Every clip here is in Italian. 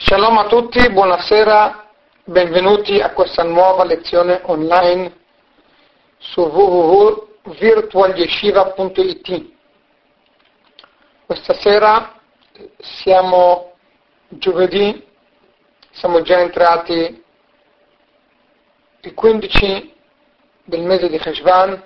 Shalom a tutti, buonasera, benvenuti a questa nuova lezione online su www.virtualyeshiva.it. Questa sera siamo giovedì, siamo già entrati il 15 del mese di Cheshvan,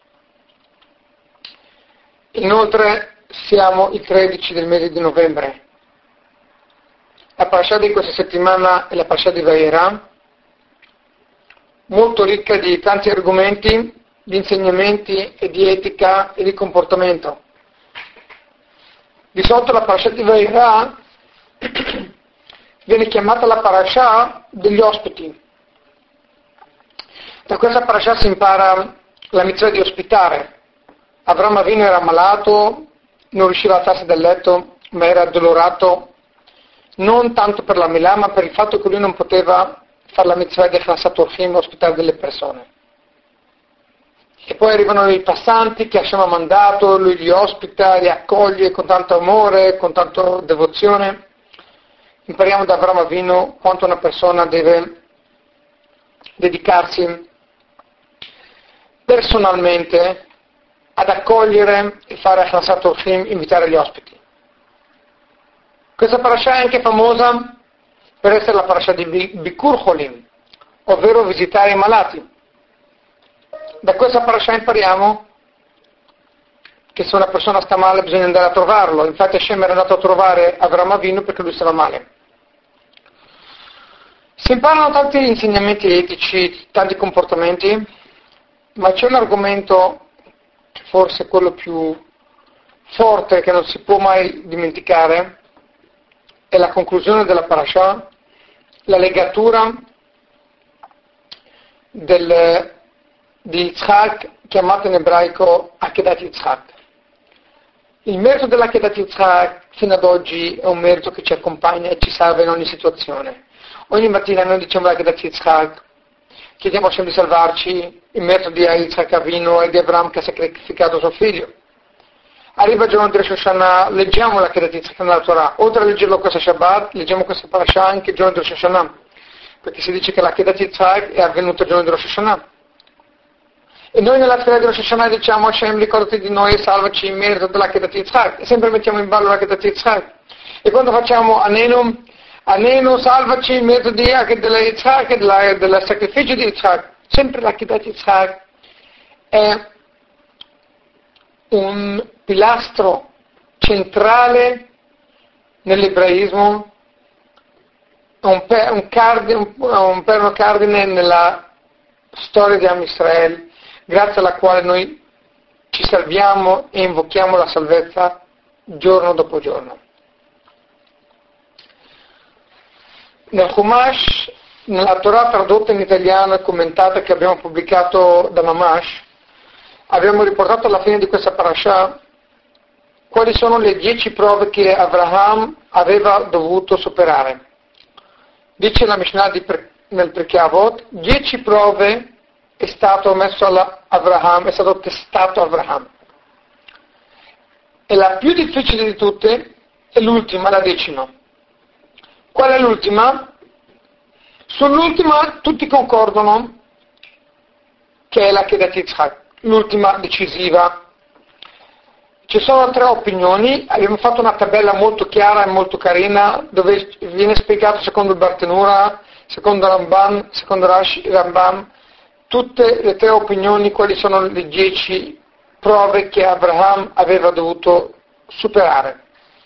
inoltre siamo il 13 del mese di novembre. La parasha di questa settimana è la parasha di Vayera, molto ricca di tanti argomenti, di insegnamenti e di etica e di comportamento. Di solito la parasha di Vayera viene chiamata la parasha degli ospiti. Da questa parasha si impara la mitzvah di ospitare. Avraham Avinu era malato, non riusciva a alzarsi dal letto, ma era addolorato non tanto per la Milà, ma per il fatto che lui non poteva fare la mitzvah di Echnasat Orchim, ospitare delle persone. E poi arrivano i passanti che Hashem ha mandato, lui li ospita, li accoglie con tanto amore, con tanta devozione. Impariamo da Avraham Avinu quanto una persona deve dedicarsi personalmente ad accogliere e fare Echnasat Orchim, invitare gli ospiti. Questa parasha è anche famosa per essere la parasha di Bikur Cholim, ovvero visitare i malati. Da questa parasha impariamo che se una persona sta male bisogna andare a trovarlo. Infatti Hashem era andato a trovare Avraham Avinu perché lui stava male. Si imparano tanti insegnamenti etici, tanti comportamenti, ma c'è un argomento, forse quello più forte che non si può mai dimenticare, è la conclusione della parasha, la legatura di Yitzhak, chiamato in ebraico Akedat Yitzhak. Il merito dell'Akedat Yitzhak fino ad oggi è un merito che ci accompagna e ci salva in ogni situazione. Ogni mattina noi diciamo l'Akedat Yitzhak, chiediamo a Hashem di salvarci, il merito di Yitzhak Avinu e di Abraham che ha sacrificato suo figlio. Arriva il giorno di Rosh Hashanah, leggiamo la Kedat Yitzhak nella Torah. Oltre a leggerlo questo Shabbat, leggiamo questa parasha anche il giorno di Rosh Hashanah, perché si dice che la Kedat Yitzhak è avvenuta il giorno di Rosh Hashanah. E noi nella fila di Rosh Hashanah diciamo Hashem, ricordati di noi e salvaci in merito della Kedat Yitzhak. E sempre mettiamo in ballo la Kedat Yitzhak. E quando facciamo Anenu, salvaci in merito della Yitzhak, del sacrificio di Yitzhak. Sempre la Kedat Yitzhak è un pilastro centrale nell'ebraismo, un perno cardine nella storia di Am Israel, grazie alla quale noi ci salviamo e invochiamo la salvezza giorno dopo giorno. Nel Chumash, nella Torah tradotta in italiano e commentata che abbiamo pubblicato da Mamash, abbiamo riportato alla fine di questa parasha quali sono le 10 prove che Avraham aveva dovuto superare. Dice la Mishnah nel Pirkei Avot, 10 prove è stato messo Avraham, è stato testato Avraham. E la più difficile di tutte è l'ultima, la 10ª. Qual è l'ultima? Sull'ultima tutti concordano che è la Kedat Yitzhak, l'ultima decisiva. Ci sono 3 opinioni, abbiamo fatto una tabella molto chiara e molto carina dove viene spiegato secondo il Bartenura, secondo Ramban, secondo Rashi Rambam, tutte le 3 opinioni, quali sono le 10 prove che Abraham aveva dovuto superare.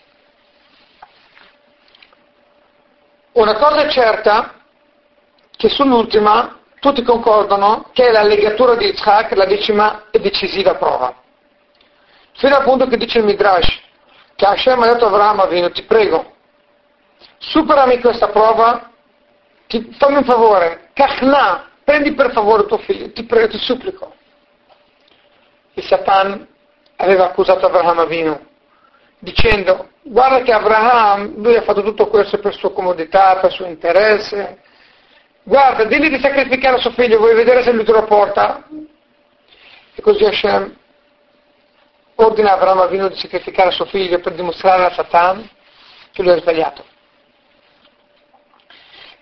Una cosa è certa, che sull'ultima tutti concordano che è la legatura di Yitzhak, la 10ª e decisiva prova. Fino al punto che dice il Midrash, che Hashem ha detto a Avraham Avinu, ti prego, superami questa prova, fammi un favore, Kachna, prendi per favore tuo figlio, ti prego, ti supplico. Il Satan aveva accusato Avraham Avinu, dicendo, guarda che Avraham, lui ha fatto tutto questo per sua comodità, per suo interesse, guarda, digli di sacrificare suo figlio, vuoi vedere se lui te lo porta? E così Hashem ordina a Avraham Avinu di sacrificare suo figlio per dimostrare a Satan che lui ha sbagliato.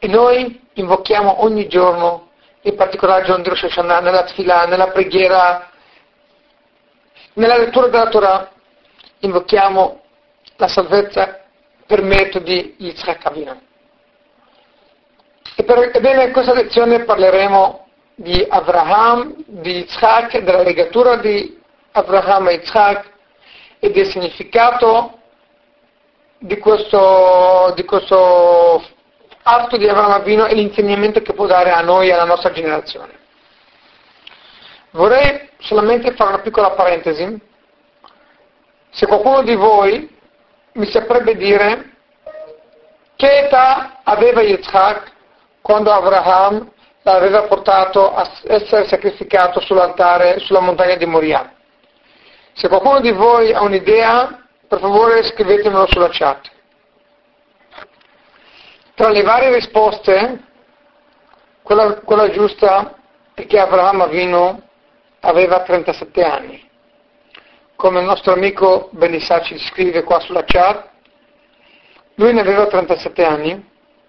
E noi invochiamo ogni giorno, in particolare il giorno di Rosh Hashanah, nella Tfilah, nella preghiera, nella lettura della Torah, invochiamo la salvezza per merito di Yitzhak Avinu. Ebbene, in questa lezione parleremo di Abraham, di Yitzhak, della legatura di Abraham e Yitzhak e del significato di questo atto di Abraham Avinu e l'insegnamento che può dare a noi e alla nostra generazione. Vorrei solamente fare una piccola parentesi. Se qualcuno di voi mi saprebbe dire che età aveva Yitzhak quando Abraham l'aveva portato a essere sacrificato sull'altare, sulla montagna di Moria. Se qualcuno di voi ha un'idea, per favore scrivetemelo sulla chat. Tra le varie risposte, quella giusta è che Abraham Avinu aveva 37 anni. Come il nostro amico Benissà ci scrive qua sulla chat, lui ne aveva 37 anni,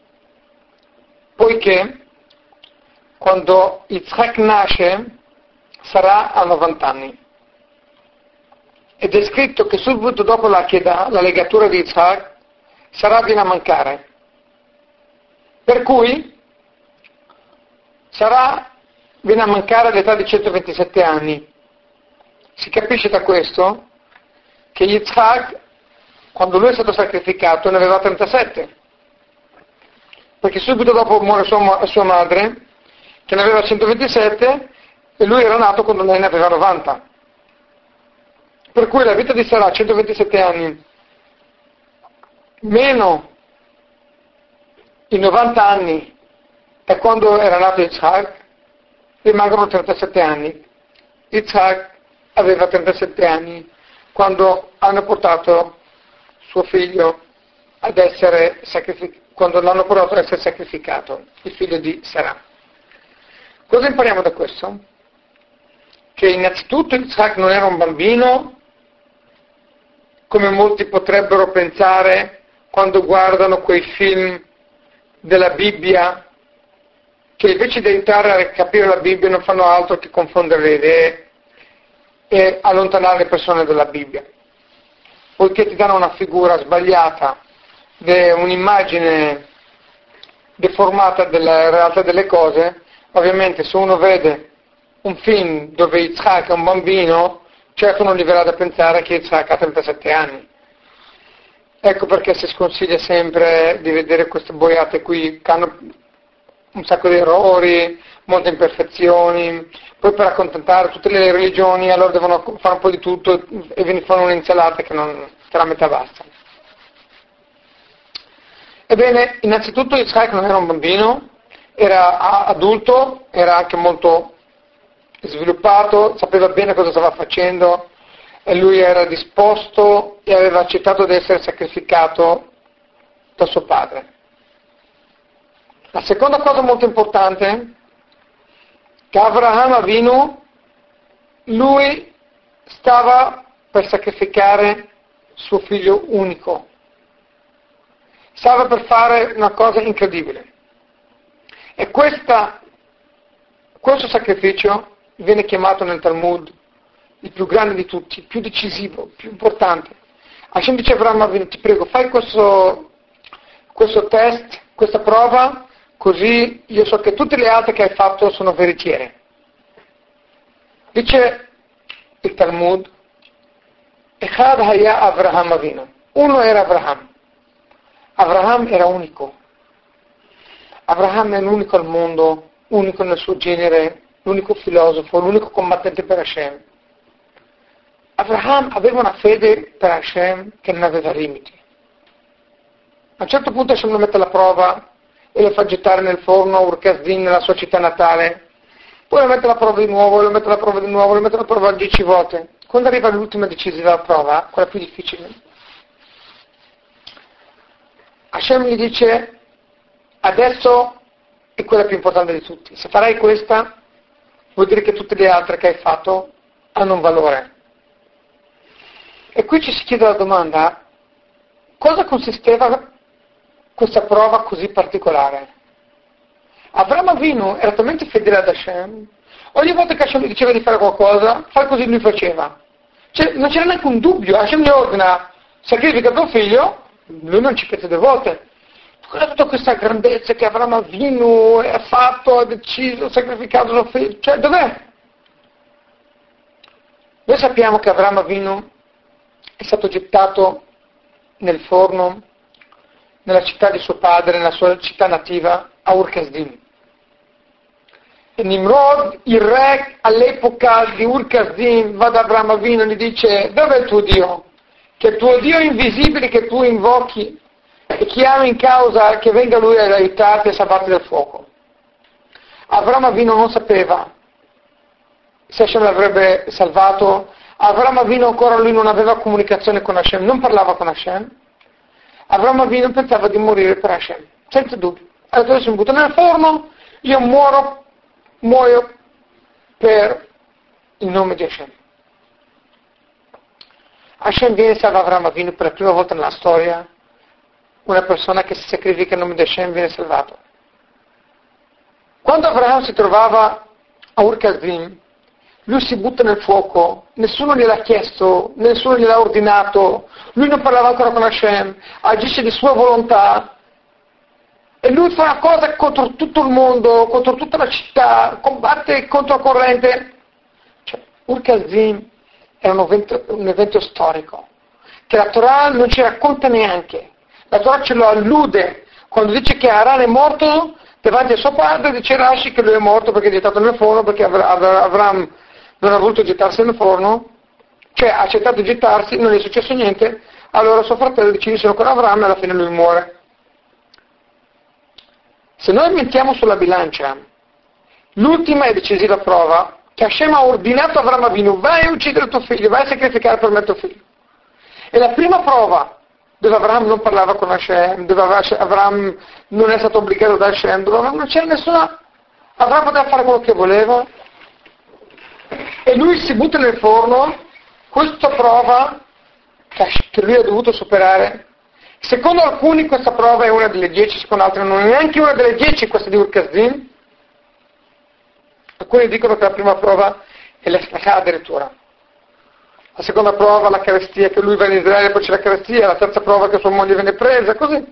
poiché quando Yitzhak nasce sarà a 90 anni. Ed è scritto che subito dopo la Kedah, la legatura di Yitzhak, sarà viene a mancare. Per cui viene a mancare all'età di 127 anni. Si capisce da questo che Yitzhak, quando lui è stato sacrificato, ne aveva 37. Perché subito dopo muore sua madre, che ne aveva 127, e lui era nato quando lei ne aveva 90. Per cui la vita di Sarà, 127 anni, meno i 90 anni da quando era nato Yitzhak, rimangono 37 anni. Yitzhak aveva 37 anni quando hanno portato suo figlio ad essere sacrificato, quando l'hanno portato ad essere sacrificato, il figlio di Sarà. Cosa impariamo da questo? Che innanzitutto Yitzhak non era un bambino, come molti potrebbero pensare quando guardano quei film della Bibbia, che invece di aiutare a capire la Bibbia non fanno altro che confondere le idee e allontanare le persone dalla Bibbia, poiché ti danno una figura sbagliata, un'immagine deformata della realtà delle cose. Ovviamente se uno vede un film dove Yitzhak è un bambino, certo non gli verrà da pensare che Yitzhak ha 37 anni. Ecco perché si sconsiglia sempre di vedere queste boiate qui che hanno un sacco di errori, molte imperfezioni, poi per accontentare tutte le religioni allora devono fare un po' di tutto e ve ne fanno un'insalata che la metà basta. Ebbene, innanzitutto Yitzhak non era un bambino, era adulto, era anche molto sviluppato, sapeva bene cosa stava facendo e lui era disposto e aveva accettato di essere sacrificato da suo padre. La seconda cosa molto importante è che Abraham Avinu, lui stava per sacrificare suo figlio unico, stava per fare una cosa incredibile. E questo sacrificio viene chiamato nel Talmud il più grande di tutti, il più decisivo, il più importante. Hashem dice a Abraham Avinu, ti prego, fai questo test, questa prova, così io so che tutte le altre che hai fatto sono veritiere. Dice il Talmud, Echad haya Abraham Avinu. Uno era Abraham. Abraham era unico. Abraham è l'unico al mondo, unico nel suo genere, l'unico filosofo, l'unico combattente per Hashem. Abraham aveva una fede per Hashem che non aveva limiti. A un certo punto Hashem lo mette alla prova e lo fa gettare nel forno Ur-Kasdim nella sua città natale. Poi lo mette alla prova di nuovo, lo mette alla prova di nuovo, lo mette alla prova 10 volte. Quando arriva l'ultima decisiva prova, quella più difficile, Hashem gli dice, adesso è quella più importante di tutti. Se farai questa, vuol dire che tutte le altre che hai fatto hanno un valore. E qui ci si chiede la domanda, cosa consisteva questa prova così particolare? Avraham Avinu era talmente fedele ad Hashem, ogni volta che Hashem gli diceva di fare qualcosa, fai così lui faceva. Cioè, non c'era neanche un dubbio, Hashem gli ordina, sacrifica tuo figlio, lui non ci pensa 2 volte. Qual è tutta questa grandezza che Avraham Avinu ha fatto, ha deciso, ha sacrificato suo figlio? Cioè, dov'è? Noi sappiamo che Avraham Avinu è stato gettato nel forno, nella città di suo padre, nella sua città nativa, a Ur Kasdim. E Nimrod, il re all'epoca di Ur Kasdim, va da Avraham Avinu e gli dice: dov'è il tuo Dio? Che il tuo Dio invisibile che tu invochi e chiami in causa che venga lui ad aiutarti e salvarti dal fuoco. Avraham Avinu non sapeva se Hashem l'avrebbe salvato. Avraham Avinu ancora lui non aveva comunicazione con Hashem, non parlava con Hashem. Avraham Avinu pensava di morire per Hashem, senza dubbio. Ha detto: adesso mi butto nel forno, io muoio per il nome di Hashem. Hashem viene e salva Avraham Avinu per la prima volta nella storia. Una persona che si sacrifica in nome di Hashem viene salvato. Quando Avraham si trovava a Ur Kasdim, lui si butta nel fuoco, nessuno gliel'ha chiesto, nessuno gliel'ha ordinato, lui non parlava ancora con Hashem, agisce di sua volontà e lui fa una cosa contro tutto il mondo, contro tutta la città, combatte contro la corrente. Cioè, Ur Kasdim era un evento storico che la Torah non ci racconta neanche. La Torah ce lo allude quando dice che Haran è morto davanti a suo padre, dice Rashi che lui è morto perché è gettato nel forno, perché Avram non ha voluto gettarsi nel forno, cioè ha accettato di gettarsi, non gli è successo niente, allora suo fratello decide solo con Avram e alla fine lui muore. Se noi mettiamo sulla bilancia l'ultima e decisiva prova che Hashem ha ordinato a Avraham Avinu: vai a uccidere tuo figlio, vai a sacrificare per me tuo figlio. E la prima prova dove Avraham non parlava con Hashem, dove Avraham non è stato obbligato da Hashem, dove non c'era nessuna... Avraham poteva fare quello che voleva e lui si butta nel forno. Questa prova che lui ha dovuto superare, secondo alcuni questa prova è una delle 10, secondo altri non è neanche una delle 10 questa di Ur Kasdim. Alcuni dicono che la prima prova è l'Efrachà addirittura, la seconda prova la carestia, che lui va in Israele e poi c'è la carestia, la terza prova che sua moglie viene presa, così.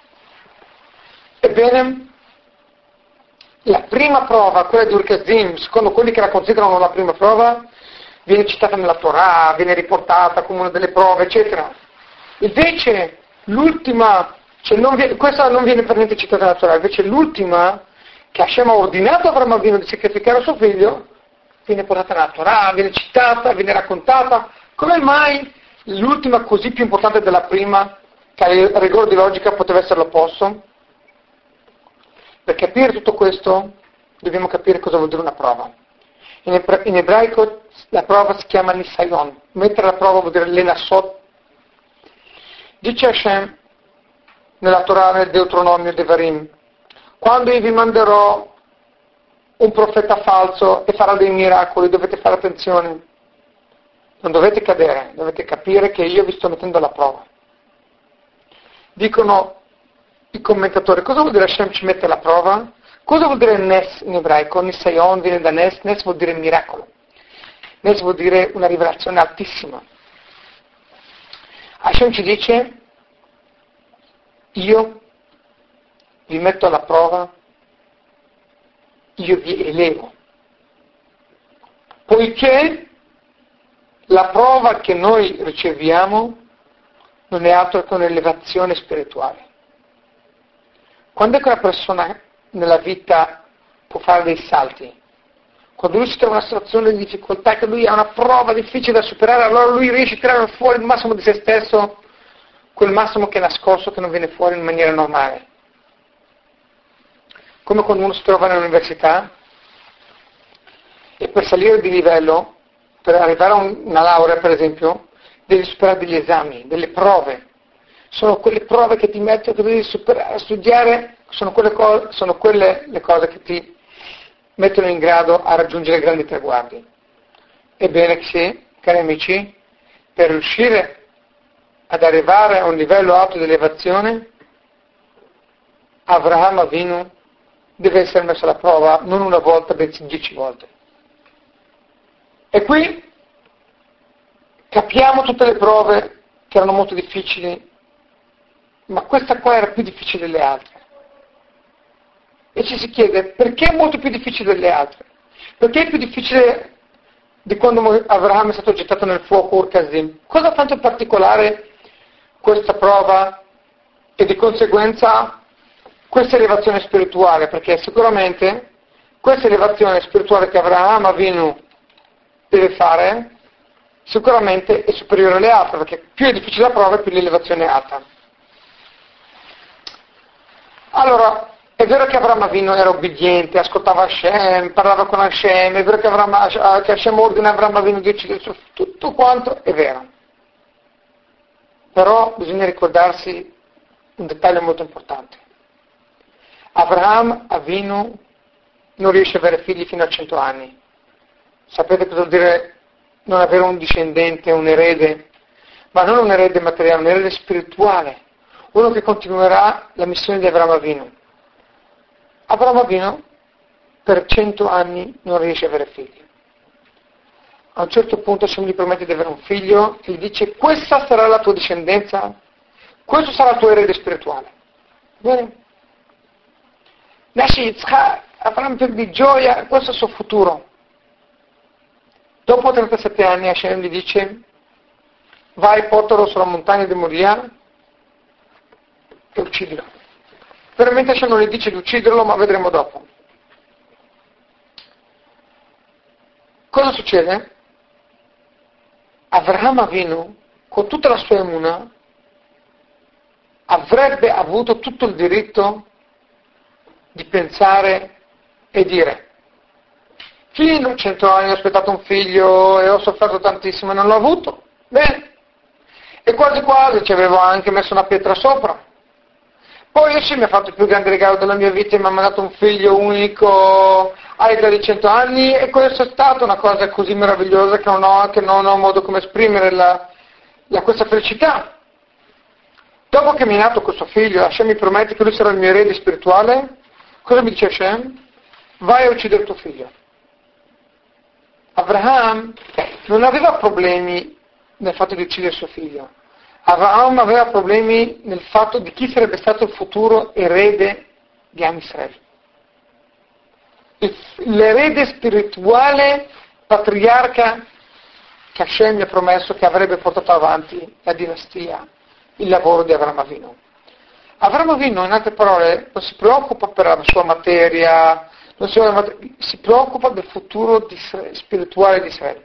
Ebbene, la prima prova, quella di Ur Kasdim, secondo quelli che la considerano la prima prova, viene citata nella Torah, viene riportata come una delle prove, eccetera. Invece l'ultima, questa non viene per niente citata nella Torah, invece l'ultima, che Hashem ha ordinato a Avraham Avinu di sacrificare suo figlio, viene portata nella Torah, viene citata, viene raccontata. Come mai l'ultima così più importante della prima, che a rigore di logica poteva essere l'opposto? Per capire tutto questo dobbiamo capire cosa vuol dire una prova. In ebraico la prova si chiama nisayon, mettere alla prova vuol dire lenasot. Dice Hashem nella Torah, nel Deuteronomio Devarim: quando io vi manderò un profeta falso e farà dei miracoli, dovete fare attenzione, non dovete cadere, dovete capire che io vi sto mettendo alla prova. Dicono i commentatori: cosa vuol dire Hashem ci mette alla prova? Cosa vuol dire Nes in ebraico? Nisayon viene da Nes vuol dire miracolo, Nes vuol dire una rivelazione altissima. Hashem ci dice: io vi metto alla prova, io vi elevo, poiché la prova che noi riceviamo non è altro che un'elevazione spirituale. Quando è che una persona nella vita può fare dei salti? Quando lui si trova in una situazione di difficoltà, che lui ha una prova difficile da superare, allora lui riesce a tirare fuori il massimo di se stesso, quel massimo che è nascosto, che non viene fuori in maniera normale. Come quando uno si trova nell'università e per salire di livello, per arrivare a una laurea per esempio, devi superare degli esami, delle prove. Sono quelle prove che ti mettono, che devi superare, studiare, sono quelle le cose che ti mettono in grado a raggiungere grandi traguardi. Ebbene sì, cari amici, per riuscire ad arrivare a un livello alto di elevazione, Avraham Avinu deve essere messo alla prova non una volta, bensì 10 volte. E qui capiamo tutte le prove che erano molto difficili, ma questa qua era più difficile delle altre. E ci si chiede, perché è molto più difficile delle altre? Perché è più difficile di quando Abramo è stato gettato nel fuoco Ur Kasdim? Cosa ha fatto in particolare questa prova e di conseguenza questa elevazione spirituale? Perché sicuramente questa elevazione spirituale che Abraham Avinu deve fare sicuramente è superiore alle altre, perché più è difficile la prova, più l'elevazione è alta. Allora, è vero che Abraham Avinu era obbediente, ascoltava Hashem, parlava con Hashem, è vero che Hashem ordina a Abraham Avinu di uccidere tutto quanto, è vero. Però bisogna ricordarsi un dettaglio molto importante. Abraham Avinu non riesce ad avere figli fino a 100 anni. Sapete cosa vuol dire non avere un discendente, un erede? Ma non un erede materiale, un erede spirituale. Uno che continuerà la missione di Abraham Avinu. Abraham Avinu per 100 anni non riesce ad avere figli. A un certo punto Hashem gli promette di avere un figlio e gli dice: questa sarà la tua discendenza, questo sarà il tuo erede spirituale. Bene? Nasce Yitzhak, Abraham per di gioia, questo è il suo futuro. Dopo 37 anni Hashem gli dice: vai, portalo sulla montagna di Moria e uccidilo. Veramente Hashem non gli dice di ucciderlo, ma vedremo dopo. Cosa succede? Avraham Avinu, con tutta la sua emuna, avrebbe avuto tutto il diritto di pensare e dire: fino a 100 anni ho aspettato un figlio e ho sofferto tantissimo e non l'ho avuto. Bene. E quasi quasi ci avevo anche messo una pietra sopra. Poi Hashem mi ha fatto il più grande regalo della mia vita e mi ha mandato un figlio unico all'età di 100 anni e questa è stata una cosa così meravigliosa che non ho modo come esprimere questa felicità. Dopo che mi è nato questo figlio, Hashem mi promette che lui sarà il mio erede spirituale. Cosa mi dice Hashem? Vai a uccidere tuo figlio. Abraham non aveva problemi nel fatto di uccidere suo figlio. Abraham aveva problemi nel fatto di chi sarebbe stato il futuro erede di Am Israele. L'erede spirituale, patriarca, che Hashem gli ha promesso che avrebbe portato avanti la dinastia, il lavoro di Avraham Avinu. Avraham Avinu, in altre parole, non si preoccupa per la sua materia, si preoccupa del futuro spirituale di Israele.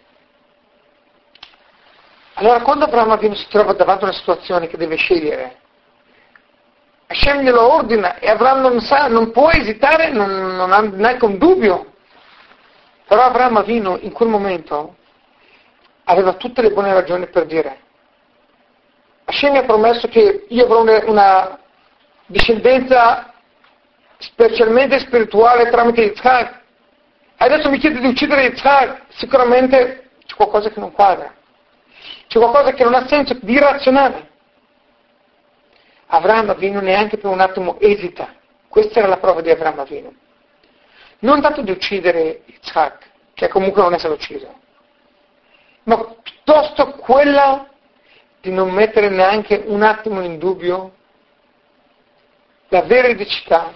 Allora, quando Avraham Avinu si trova davanti a una situazione che deve scegliere, Hashem glielo ordina e Avraham non sa, non può esitare, non ha neanche un dubbio. Però Avraham Avinu in quel momento aveva tutte le buone ragioni per dire: Hashem mi ha promesso che io avrò una discendenza specialmente spirituale tramite Yitzhak. Adesso mi chiede di uccidere Yitzhak, sicuramente c'è qualcosa che non quadra. C'è qualcosa che non ha senso di razionale. Avraham Avinu neanche per un attimo esita. Questa era la prova di Avraham Avinu. Non tanto di uccidere Yitzhak, che comunque non è stato ucciso, ma piuttosto quella di non mettere neanche un attimo in dubbio la veridicità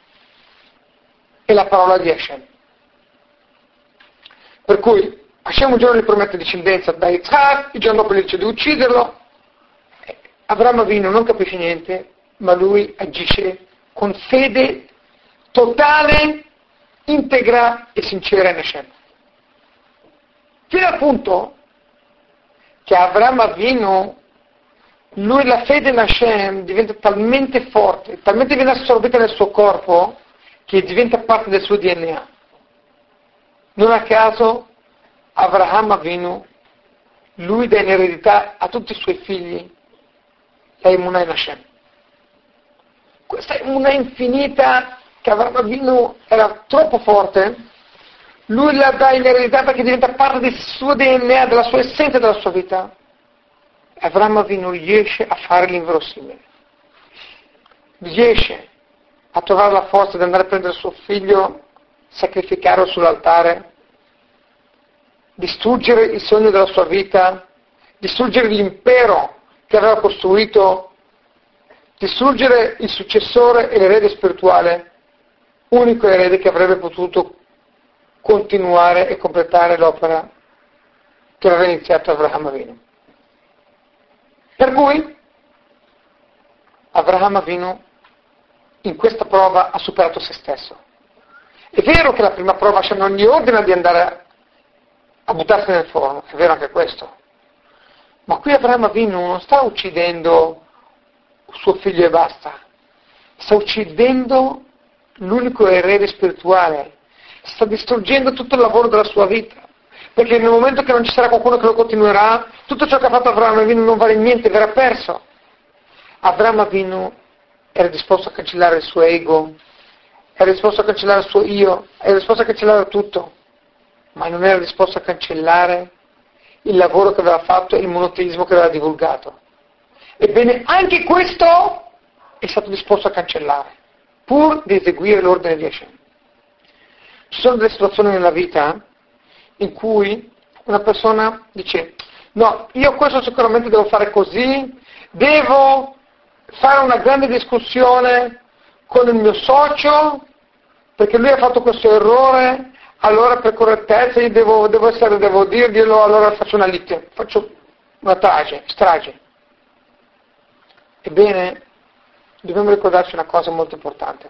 e la parola di Hashem. Per cui Hashem un giorno gli promette discendenza da Yitzhak, il giorno dopo gli dice di ucciderlo. Avraham Avinu non capisce niente, ma lui agisce con fede totale, integra e sincera in Hashem. Fino al punto che Avraham Avinu, lui la fede in Hashem diventa talmente forte, talmente viene assorbita nel suo corpo, che diventa parte del suo DNA. Non a caso Avraham Avinu, lui dà in eredità a tutti i suoi figli la emunah in Hashem. Questa emunah infinita che Avraham Avinu era troppo forte, lui la dà in eredità perché diventa parte del suo DNA, della sua essenza, della sua vita. Avraham Avinu riesce a fare l'inverosimile. Riesce a trovare la forza di andare a prendere suo figlio, sacrificarlo sull'altare, distruggere il sogno della sua vita, distruggere l'impero che aveva costruito, distruggere il successore e l'erede spirituale, unico erede che avrebbe potuto continuare e completare l'opera che aveva iniziato Avraham Avinu. Per cui Avraham Avinu in questa prova ha superato se stesso. È vero che la prima prova Hashem non gli ordina di andare a buttarsi nel forno, è vero anche questo. Ma qui Avraham Avinu non sta uccidendo suo figlio e basta, sta uccidendo l'unico erede spirituale, sta distruggendo tutto il lavoro della sua vita, perché nel momento che non ci sarà qualcuno che lo continuerà, tutto ciò che ha fatto Avraham Avinu non vale niente, verrà perso. Avraham Avinu era disposto a cancellare il suo ego, era disposto a cancellare il suo io, era disposto a cancellare tutto, ma non era disposto a cancellare il lavoro che aveva fatto e il monoteismo che aveva divulgato. Ebbene, anche questo è stato disposto a cancellare, pur di eseguire l'ordine di Hashem. Ci sono delle situazioni nella vita in cui una persona dice: no, io questo sicuramente devo fare così, devo fare una grande discussione con il mio socio perché lui ha fatto questo errore, allora per correttezza io devo dirglielo, allora faccio una lite, faccio una strage. Ebbene, dobbiamo ricordarci una cosa molto importante,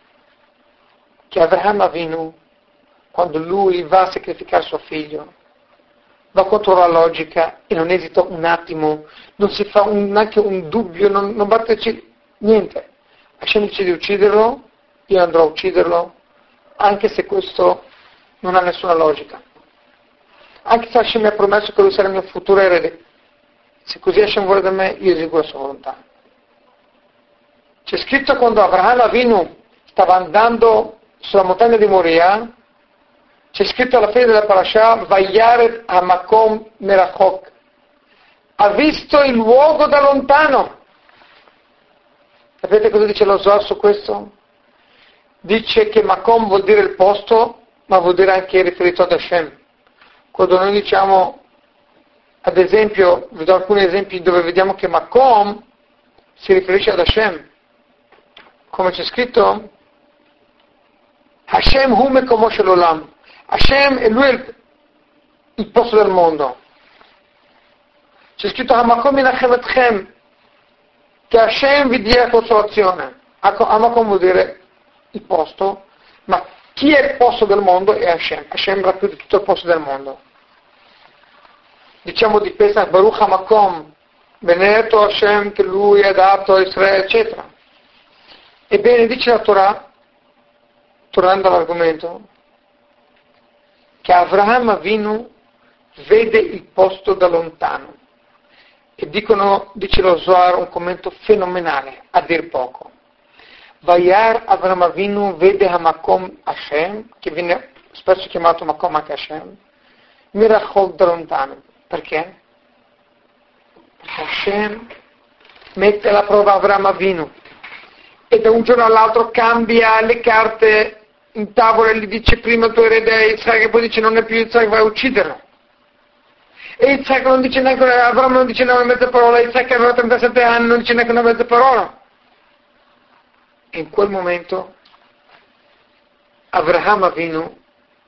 che Avraham Avinu, quando lui va a sacrificare suo figlio, va contro la logica e non esita un attimo, non si fa neanche un dubbio, non batteci niente. Hashem dice di ucciderlo, io andrò a ucciderlo, anche se questo non ha nessuna logica. Anche se Hashem mi ha promesso che lui sarà il mio futuro erede, se così Hashem vuole da me, io eseguo la sua volontà. C'è scritto quando Avraham Avinu stava andando sulla montagna di Moria, c'è scritto alla fine della parasha, Vayaret Hamakom Merachok, ha visto il luogo da lontano. Sapete cosa dice lo Zohar su questo? Dice che Makom vuol dire il posto, ma vuol dire anche riferito ad Hashem. Quando noi diciamo, ad esempio, vi do alcuni esempi dove vediamo che Makom si riferisce ad Hashem. Come c'è scritto? Hashem hu mekomo shel olam. Hashem è lui il posto del mondo. C'è scritto Hamakom inachem etchem, che Hashem vi dia consolazione. Hamakom vuol dire il posto, ma chi è il posto del mondo è Hashem. Hashem racchiude tutto il posto del mondo. Diciamo di Pesach, Baruch Hamakom, benedetto Hashem che lui ha dato a Israele, eccetera. Ebbene, dice la Torah, tornando all'argomento, che Avraham Avinu vede il posto da lontano. E dice lo Zohar, un commento fenomenale, a dir poco. Vayar Avraham Avinu vede Hamakom Hashem, che viene spesso chiamato Makom anche Hashem, Mirachok da lontano. Perché? Perché Hashem mette alla prova Avraham Avinu e da un giorno all'altro cambia le carte in tavola e gli dice prima il tuo erede è Isaac e poi dice non è più Isaac, vai a ucciderlo. E Isaac non dice neanche, Avraham non dice neanche una mezza parola, Isaac aveva 37 anni, non dice neanche una mezza parola. E in quel momento Avraham Avinu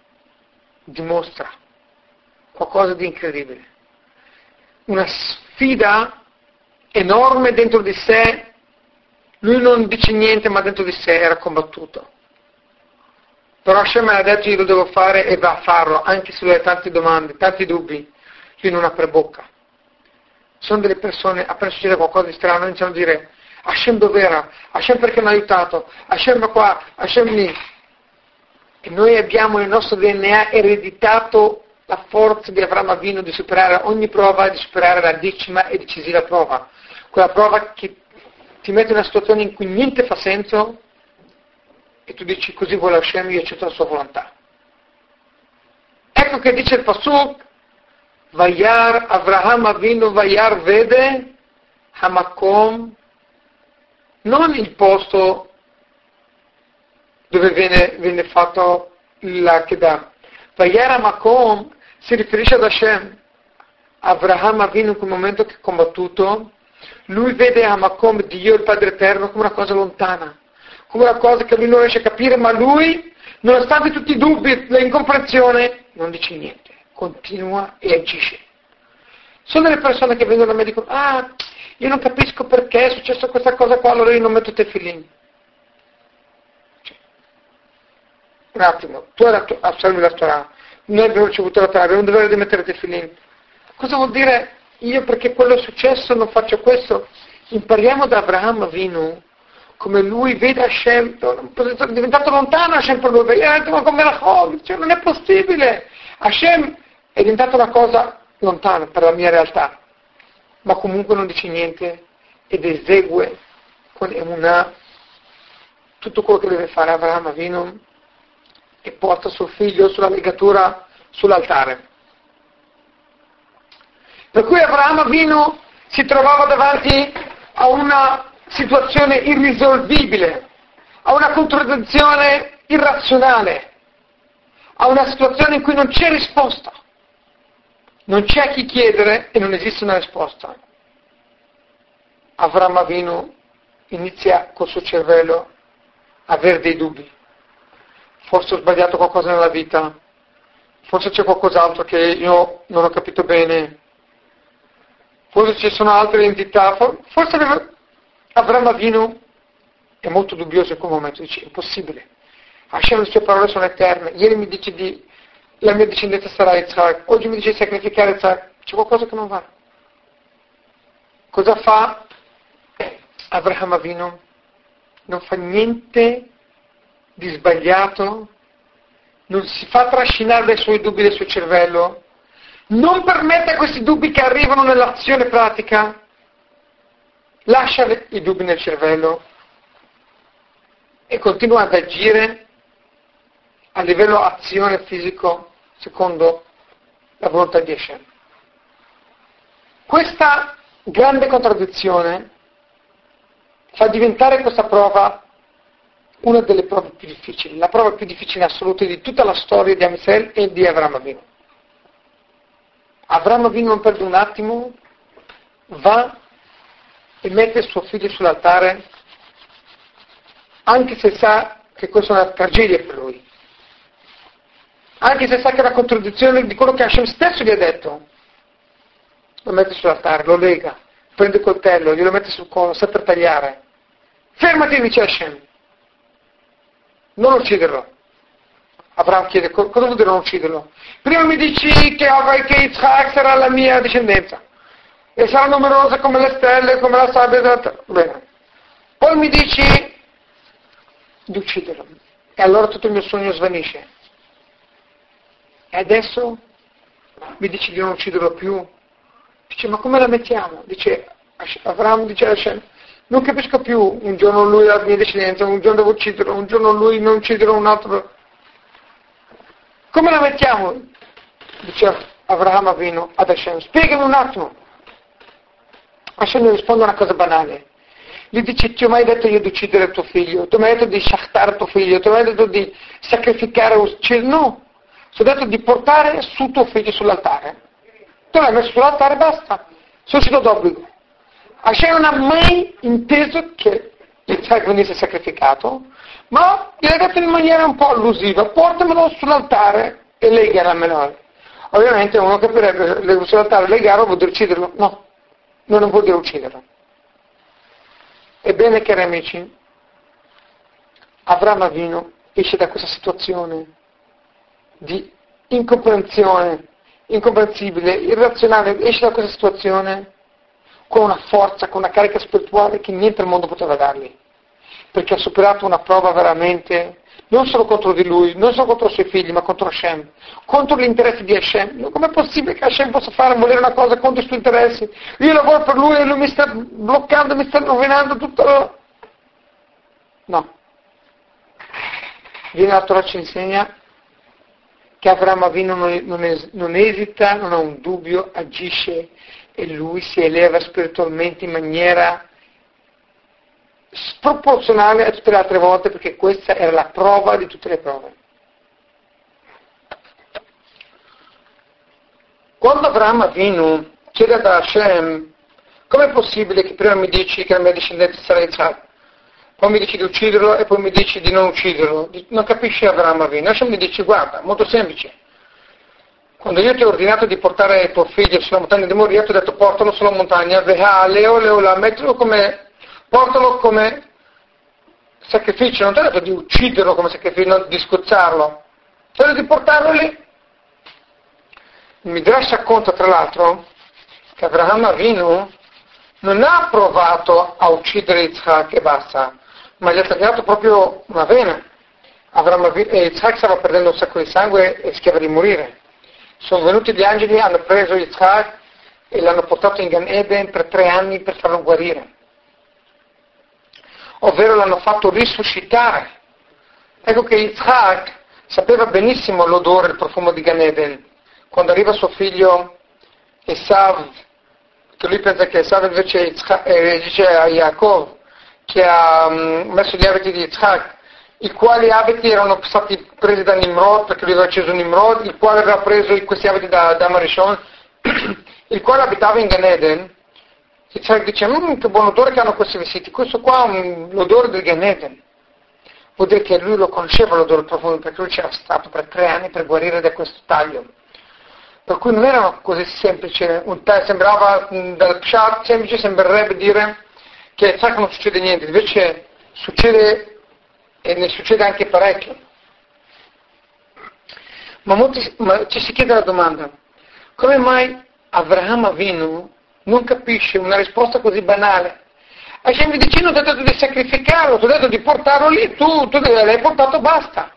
dimostra qualcosa di incredibile. Una sfida enorme dentro di sé, lui non dice niente ma dentro di sé era combattuto. Però Hashem mi ha detto io lo devo fare e va a farlo, anche se lui ha tante domande, tanti dubbi, lui non apre bocca. Sono delle persone, appena succede qualcosa di strano, iniziano a dire Hashem dov'era? Hashem perché mi ha aiutato? Hashem qua, Hashem lì. E noi abbiamo nel nostro DNA ereditato la forza di Avraham Avinu di superare ogni prova, di superare la 10ª e decisiva prova. Quella prova che ti mette in una situazione in cui niente fa senso e tu dici così vuole Hashem, io accetto la sua volontà. Ecco che dice il Pasuk, Vayar Avraham Avinu Vayar vede Hamakom, non il posto dove viene fatto l'Akedah. Vayera Makom si riferisce ad Hashem. Avraham Avinu in quel momento che è combattuto, lui vede a Makom Dio, il Padre Eterno, come una cosa lontana, come una cosa che lui non riesce a capire, ma lui, nonostante tutti i dubbi, l'incomprensione, non dice niente, continua e agisce. Sono delle persone che vengono a me e dicono: io non capisco perché è successo questa cosa qua, allora io non metto tefillin. Un attimo, tu osservi la Torah, noi abbiamo ricevuto la Torah, abbiamo il dovere di mettere tefillin. Cosa vuol dire io perché quello è successo non faccio questo? Impariamo da Abraham Avinu come lui vede Hashem, è diventato lontano Hashem per lui, ma come la cosa? Cioè, non è possibile. Hashem è diventato una cosa lontana per la mia realtà, ma comunque non dice niente ed esegue con emunah tutto quello che deve fare Abraham Avinu e porta suo figlio sulla legatura sull'altare. Per cui Abraham Avinu si trovava davanti a una situazione irrisolvibile, a una contraddizione irrazionale, a una situazione in cui non c'è risposta, non c'è a chi chiedere e non esiste una risposta. Abraham Avinu inizia col suo cervello a avere dei dubbi. Forse ho sbagliato qualcosa nella vita, forse c'è qualcos'altro che io non ho capito bene, forse ci sono altre entità, forse Abraham Avinu è molto dubbioso in quel momento, dice: è impossibile, Hashem, le sue parole sono eterne, ieri mi dice la mia discendenza sarà Yitzhak, oggi mi dice di sacrificare Yitzhak, c'è qualcosa che non va. Cosa fa Abraham Avinu? Non fa niente di sbagliato, non si fa trascinare dai suoi dubbi del suo cervello, non permette a questi dubbi che arrivano nell'azione pratica, lascia i dubbi nel cervello e continua ad agire a livello azione fisico secondo la volontà di Hashem. Questa grande contraddizione fa diventare questa prova una delle prove più difficili, la prova più difficile in assoluto di tutta la storia di Am Yisrael e di Avraham Avinu. Avraham Avinu non perde un attimo, va e mette suo figlio sull'altare, anche se sa che questa è una tragedia per lui, anche se sa che è una contraddizione di quello che Hashem stesso gli ha detto. Lo mette sull'altare, lo lega, prende il coltello, glielo mette sul collo, sta per tagliare. Fermati, dice Hashem, non ucciderlo. Abraham chiede: cosa vuol dire non ucciderlo? Prima mi dici che Yitzhak sarà la mia discendenza e sarà numerosa come le stelle, come la sabbia della terra. Bene. Poi mi dici di ucciderlo e allora tutto il mio sogno svanisce. E adesso mi dici di non ucciderlo più. Dice: ma come la mettiamo? Dice Abraham, dice a Hashem: non capisco più, un giorno lui è la mia discendenza, un giorno devo ucciderlo, un giorno lui non ucciderlo, un altro. Come la mettiamo? Dice Abraham Avinu ad Hashem: spiegami un attimo. Hashem gli risponde una cosa banale. Gli dice: ti ho mai detto io di uccidere tuo figlio? Ti ho mai detto di shachtare tuo figlio? Ti ho mai detto di sacrificare? No, ti ho detto di portare su tuo figlio sull'altare. Tu l'hai messo sull'altare e basta. Sono stato d'obbligo. Hashem non ha mai inteso che Yitzhak venisse sacrificato, ma gli ha detto in maniera un po' allusiva: portamelo sull'altare e legaramelo. Ovviamente uno capirebbe: sull'altare legarlo vuol dire ucciderlo. No, non vuol dire ucciderlo. Ebbene, cari amici, Avraham Avinu esce da questa situazione di incomprensione, incomprensibile, irrazionale, esce da questa situazione con una forza, con una carica spirituale che niente al mondo poteva dargli, perché ha superato una prova veramente, non solo contro di lui, non solo contro i suoi figli, ma contro Hashem, contro gli interessi di Hashem. Com'è possibile che Hashem possa volere una cosa contro i suoi interessi? Io lavoro per lui e lui mi sta bloccando, mi sta rovinando tutto. No. Viene la Torah ci insegna che Avraham Avinu non esita, non ha un dubbio, agisce e lui si eleva spiritualmente in maniera sproporzionale a tutte le altre volte, perché questa era la prova di tutte le prove. Quando Avraham Avinu chiede da Hashem, com'è possibile che prima mi dici che la mia discendenza sarà Yitzhak, poi mi dici di ucciderlo e poi mi dici di non ucciderlo? Non capisci Avraham Avinu. Hashem mi dice, guarda, molto semplice, quando io ti ho ordinato di portare tuo figlio sulla montagna di Moria, ti ho detto portalo sulla montagna, portalo come sacrificio, non ti ho detto di ucciderlo come sacrificio, non di scozzarlo, ti ho detto di portarlo lì. Il Midrash racconta tra l'altro che Avraham Avinu non ha provato a uccidere Yitzhak e basta, ma gli ha tagliato proprio una vena. Yitzhak stava perdendo un sacco di sangue e rischiava di morire. Sono venuti gli angeli, hanno preso Yitzhak e l'hanno portato in Gan Eden per 3 anni per farlo guarire. Ovvero l'hanno fatto risuscitare. Ecco che Yitzhak sapeva benissimo l'odore e il profumo di Gan Eden. Quando arriva suo figlio Esav, che lui pensa che Esav invece dice a Yaakov che ha messo gli abiti di Yitzhak, i quali abiti erano stati presi da Nimrod, perché lui aveva acceso Nimrod, il quale aveva preso questi abiti da Marishon, il quale abitava in Gan Eden. Yitzhak dice, che buon odore che hanno questi vestiti, questo qua è l'odore del Gan Eden. Vuol dire che lui lo conosceva l'odore profondo, perché lui c'era stato per 3 anni per guarire da questo taglio. Per cui non era così semplice, sembrava dal pshat semplice, sembrerebbe dire che a Yitzhak non succede niente, invece succede e ne succede anche parecchio. Ma ci si chiede la domanda, come mai Avraham Avinu non capisce una risposta così banale? Hashem mi dice, non ti ho detto di sacrificarlo, ti ho detto di portarlo lì, tu l'hai portato, basta.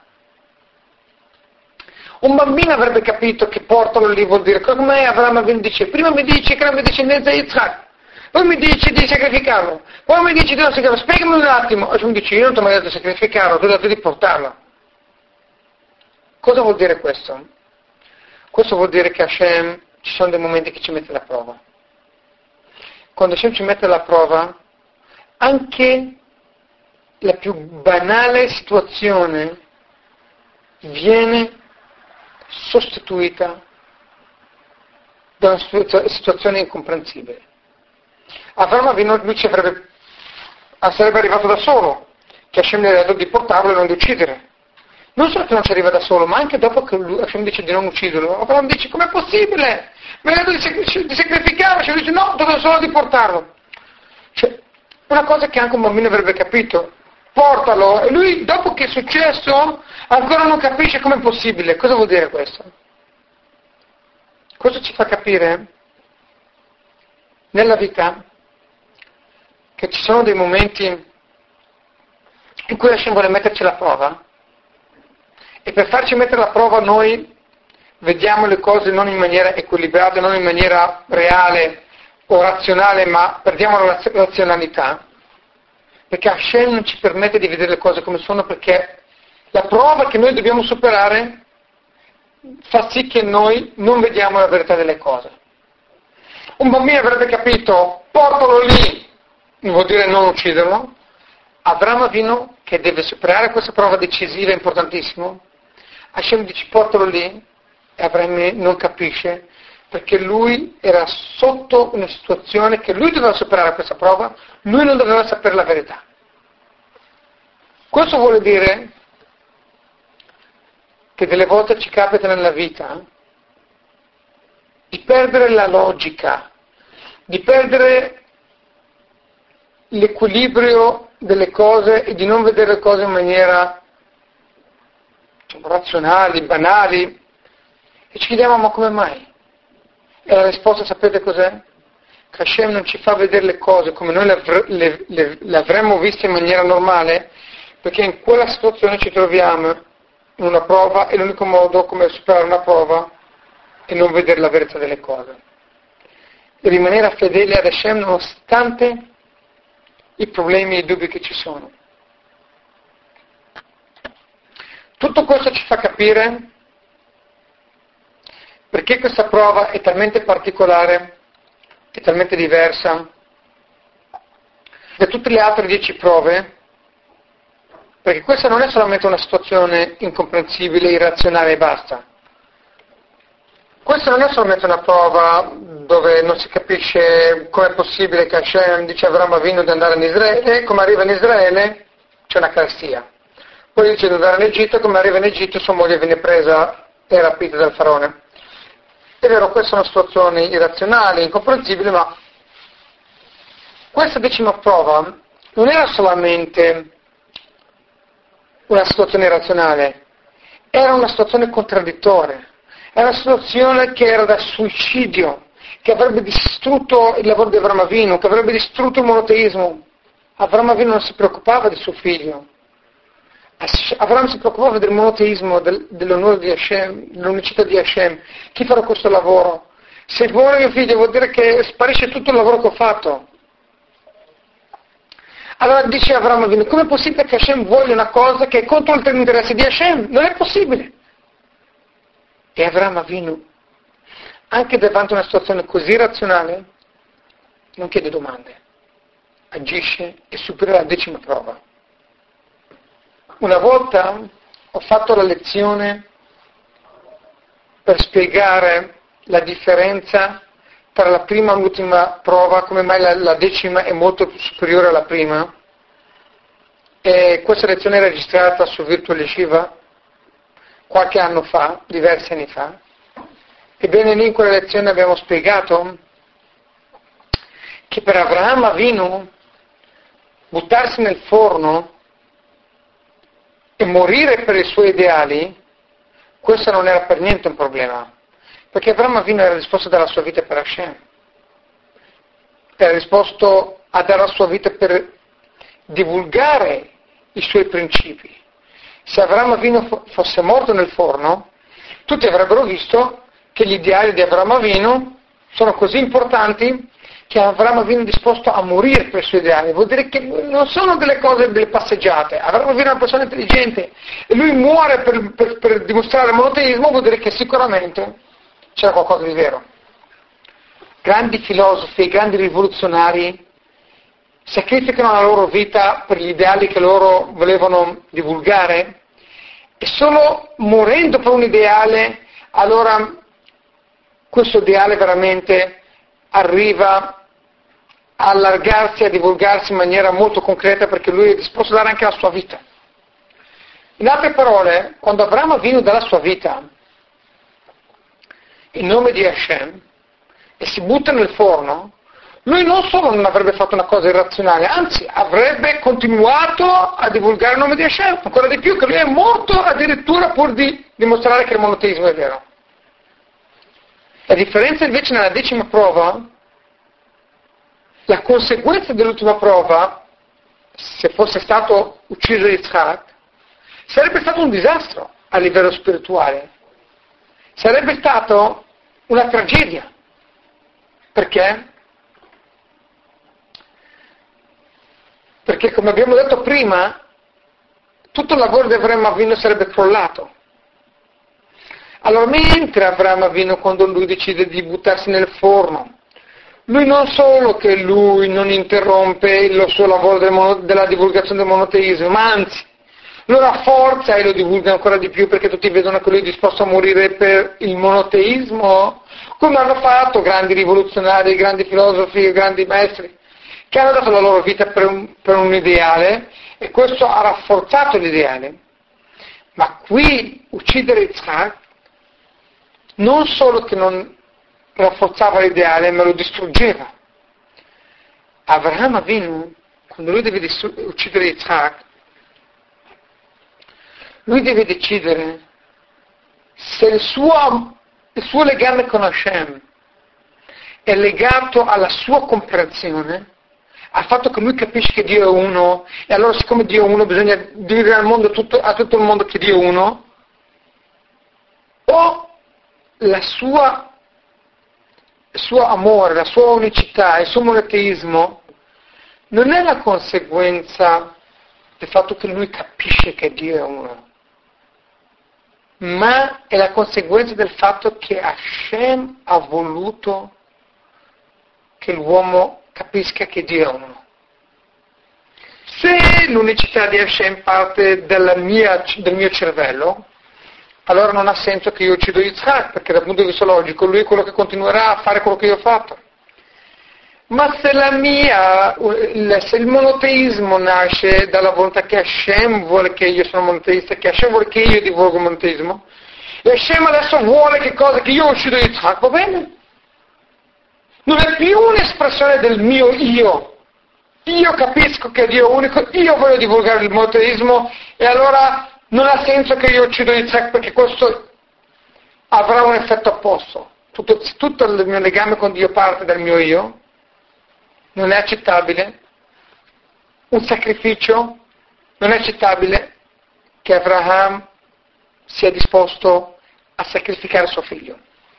Un bambino avrebbe capito che portalo lì vuol dire, come Avraham Avinu dice, prima mi dice che la mia discendenza è Yitzhak, poi mi dice di sacrificarlo, poi mi dice di non sacrificarlo, spiegami un attimo. Hashem mi dice, io non ti ho mai detto di sacrificarlo, ti ho detto di portarlo. Cosa vuol dire questo? Questo vuol dire che Hashem ci sono dei momenti che ci mette alla prova. Quando Hashem ci mette alla prova, anche la più banale situazione viene sostituita da una situazione incomprensibile. Avraham Avinu lui sarebbe arrivato da solo, che Hashem gli ha detto di portarlo e non di uccidere. Non solo che non ci arriva da solo, ma anche dopo che Hashem dice di non ucciderlo, Avraham dice, com'è possibile? Mi ha detto di sacrificarlo, Hashem dice no, dovevo solo di portarlo. Cioè, una cosa che anche un bambino avrebbe capito, portalo, e lui dopo che è successo ancora non capisce com'è possibile. Cosa vuol dire questo? Questo ci fa capire nella vita che ci sono dei momenti in cui Hashem vuole metterci alla prova, e per farci mettere alla prova noi vediamo le cose non in maniera equilibrata, non in maniera reale o razionale, ma perdiamo la razionalità, perché Hashem non ci permette di vedere le cose come sono, perché la prova che noi dobbiamo superare fa sì che noi non vediamo la verità delle cose. Un bambino avrebbe capito, portalo lì, vuol dire non ucciderlo. Avraham Avinu, che deve superare questa prova decisiva e importantissima, Hashem dice portalo lì, e Avraham non capisce, perché lui era sotto una situazione che lui doveva superare questa prova, lui non doveva sapere la verità. Questo vuole dire che delle volte ci capita nella vita di perdere la logica, di perdere l'equilibrio delle cose e di non vedere le cose in maniera razionali, banali, e ci chiediamo ma come mai? E la risposta sapete cos'è? Che Hashem non ci fa vedere le cose come noi le avremmo viste in maniera normale, perché in quella situazione ci troviamo in una prova, e l'unico modo come superare una prova è non vedere la verità delle cose e rimanere fedeli ad Hashem nonostante i problemi e i dubbi che ci sono. Tutto questo ci fa capire perché questa prova è talmente particolare, è talmente diversa, da tutte le altre 10 prove, perché questa non è solamente una situazione incomprensibile, irrazionale e basta. Questa non è solamente una prova dove non si capisce com'è possibile che Hashem dice a Avramo Avinu di andare in Israele, e come arriva in Israele c'è una carestia. Poi dice di andare in Egitto, come arriva in Egitto sua moglie viene presa e rapita dal faraone. È vero, queste sono situazioni irrazionali, incomprensibili, ma questa 10ª prova non era solamente una situazione irrazionale, era una situazione contraddittoria, era una situazione che era da suicidio, che avrebbe distrutto il lavoro di Avramo Avinu, che avrebbe distrutto il monoteismo. Avramo Avinu non si preoccupava di suo figlio, Avramo si preoccupava del monoteismo, dell'onore di Hashem, dell'unicità di Hashem. Chi farà questo lavoro? Se vuole mio figlio vuol dire che sparisce tutto il lavoro che ho fatto. Allora dice Avramo Avinu, com'è possibile che Hashem voglia una cosa che è contro gli interessi di Hashem? Non è possibile. E Avramo Avinu, anche davanti a una situazione così razionale, non chiede domande, agisce e supera la 10ª prova. Una volta ho fatto la lezione per spiegare la differenza tra la prima e l'ultima prova, come mai la 10ª è molto più superiore alla prima, e questa lezione è registrata su Virtual Yeshiva qualche anno fa, diversi anni fa. Ebbene, lì in quella lezione abbiamo spiegato che per Avramo Avinu buttarsi nel forno e morire per i suoi ideali, questo non era per niente un problema, perché Avramo Avinu era disposto a dare la sua vita per Hashem, era disposto a dare la sua vita per divulgare i suoi principi. Se Avramo Avinu fosse morto nel forno, tutti avrebbero visto che gli ideali di Avramo Avinu sono così importanti che Avramo Avinu è disposto a morire per i suoi ideali. Vuol dire che non sono delle cose, delle passeggiate. Avramo Avinu è una persona intelligente e lui muore per dimostrare il monoteismo, vuol dire che sicuramente c'era qualcosa di vero. Grandi filosofi, grandi rivoluzionari sacrificano la loro vita per gli ideali che loro volevano divulgare, e solo morendo per un ideale, allora questo ideale veramente arriva a allargarsi, a divulgarsi in maniera molto concreta, perché lui è disposto a dare anche la sua vita. In altre parole, quando Avramo Avinu dà la sua vita in nome di Hashem e si butta nel forno, lui non solo non avrebbe fatto una cosa irrazionale, anzi avrebbe continuato a divulgare il nome di Hashem, ancora di più, che lui è morto addirittura pur di dimostrare che il monoteismo è vero. La differenza invece nella 10ª prova, la conseguenza dell'ultima prova, se fosse stato ucciso Yitzhak, sarebbe stato un disastro a livello spirituale, sarebbe stato una tragedia. Perché? Perché, come abbiamo detto prima, tutto il lavoro di Avramo Avinu sarebbe crollato. Allora, mentre Avramo Avinu, quando lui decide di buttarsi nel forno, lui non solo che lui non interrompe il suo lavoro della divulgazione del monoteismo, ma anzi, lo rafforza e lo divulga ancora di più, perché tutti vedono che lui è disposto a morire per il monoteismo, come hanno fatto grandi rivoluzionari, grandi filosofi, grandi maestri, che hanno dato la loro vita per un ideale, e questo ha rafforzato l'ideale. Ma qui uccidere Yitzhak non solo che non rafforzava l'ideale, ma lo distruggeva. Avramo Avinu, quando lui deve uccidere Yitzhak, lui deve decidere se il suo legame con Hashem è legato alla sua comprensione, al fatto che lui capisce che Dio è uno, e allora siccome Dio è uno bisogna dire a tutto il mondo che Dio è uno, o il suo amore, la sua unicità, il suo monoteismo non è la conseguenza del fatto che lui capisce che Dio è uno, ma è la conseguenza del fatto che Hashem ha voluto che l'uomo capisca che Dio è uno. Se l'unicità di Hashem parte del mio cervello, allora non ha senso che io uccido Yitzhak, perché dal punto di vista logico lui è quello che continuerà a fare quello che io ho fatto. Ma se il monoteismo nasce dalla volontà che Hashem vuole che io sono monoteista, che Hashem vuole che io divulgo il monoteismo, e Hashem adesso vuole che cosa? Che io uccido Yitzhak, va bene? Non è più un'espressione del mio io. Io capisco che Dio è unico, io voglio divulgare il monoteismo, e allora non ha senso che io uccido Yitzhak, perché questo avrà un effetto opposto. Tutto il mio legame con Dio parte dal mio io. Non è accettabile un sacrificio, non è accettabile che Abraham sia disposto a sacrificare suo figlio.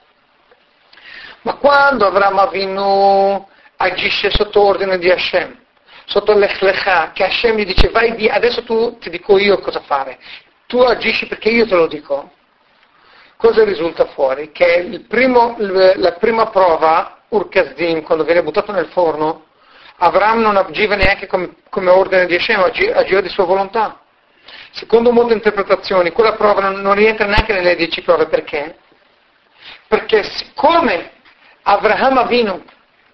Ma quando Avraham Avinu agisce sotto ordine di Hashem, sotto l'Ech Lecha, che Hashem gli dice vai via, adesso ti dico io cosa fare, tu agisci perché io te lo dico, cosa risulta fuori? Che la prima prova, Ur Kasdim, quando viene buttato nel forno, Avraham non agiva neanche come ordine di Hashem, agiva di sua volontà. Secondo molte interpretazioni, quella prova non rientra neanche nelle 10 prove. Perché? Perché siccome Avraham Avinu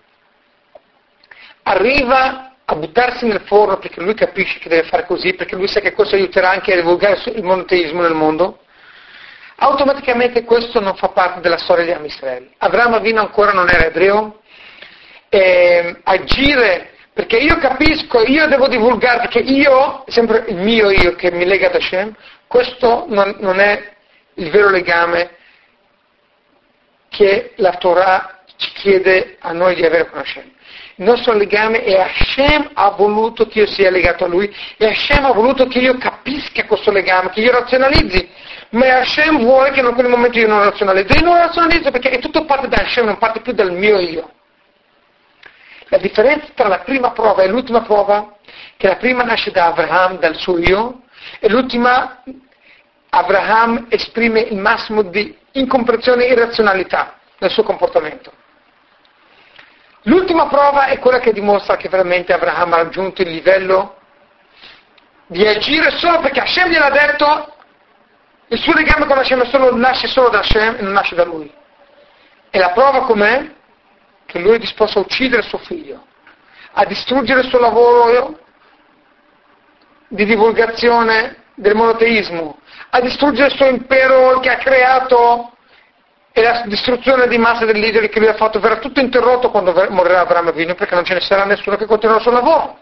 arriva a buttarsi nel forno perché lui capisce che deve fare così, perché lui sa che questo aiuterà anche a divulgare il monoteismo nel mondo, automaticamente questo non fa parte della storia di Am Israele. Avraham Avinu ancora non era ebreo, agire perché io capisco, io devo divulgare, perché io, sempre il mio io che mi lega ad Hashem, questo non è il vero legame che la Torah ci chiede a noi di avere con Hashem. Il nostro legame è Hashem ha voluto che io sia legato a Lui, e Hashem ha voluto che io capisca questo legame, che io razionalizzi, ma Hashem vuole che in quel momento io non razionalizzo. Io non razionalizzo perché è tutto parte da Hashem, non parte più dal mio io. La differenza tra la prima prova e l'ultima prova, che la prima nasce da Abraham, dal suo io, e l'ultima Abraham esprime il massimo di incomprensione e irrazionalità nel suo comportamento. L'ultima prova è quella che dimostra che veramente Abraham ha raggiunto il livello di agire solo perché Hashem gliel'ha detto, il suo legame con Hashem nasce solo da Hashem e non nasce da lui. E la prova com'è? Che lui è disposto a uccidere suo figlio, a distruggere il suo lavoro di divulgazione del monoteismo, a distruggere il suo impero che ha creato, e la distruzione di massa degli idoli che lui ha fatto verrà tutto interrotto quando morirà Avraham Avinu, perché non ce ne sarà nessuno che continuerà il suo lavoro.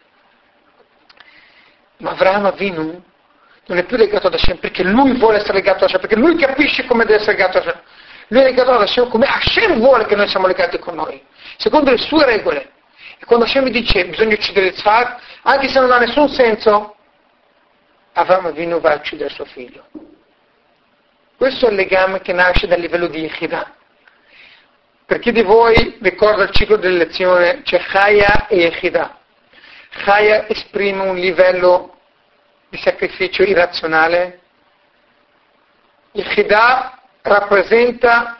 Ma Avraham Avinu non è più legato ad Hashem perché lui vuole essere legato ad Hashem, perché lui capisce come deve essere legato ad Hashem. Lui è legato ad Hashem come Hashem vuole che noi siamo legati con noi, secondo le sue regole. E quando Hashem mi dice bisogna uccidere Yitzhak, anche se non ha nessun senso, Avraham Avinu va a uccidere suo figlio. Questo è il legame che nasce dal livello di Yechidah. Per chi di voi ricorda il ciclo dell'elezione, c'è Chaya e Yechidah. Chaya esprime un livello di sacrificio irrazionale. Yechidah rappresenta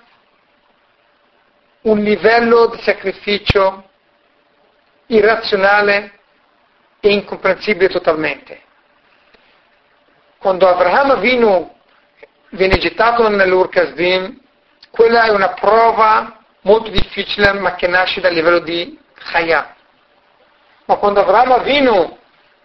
un livello di sacrificio irrazionale e incomprensibile totalmente. Quando Avraham Avinu viene gettato nell'Ur Kasdim, quella è una prova molto difficile, ma che nasce dal livello di Chaya. Ma quando Avraham Avinu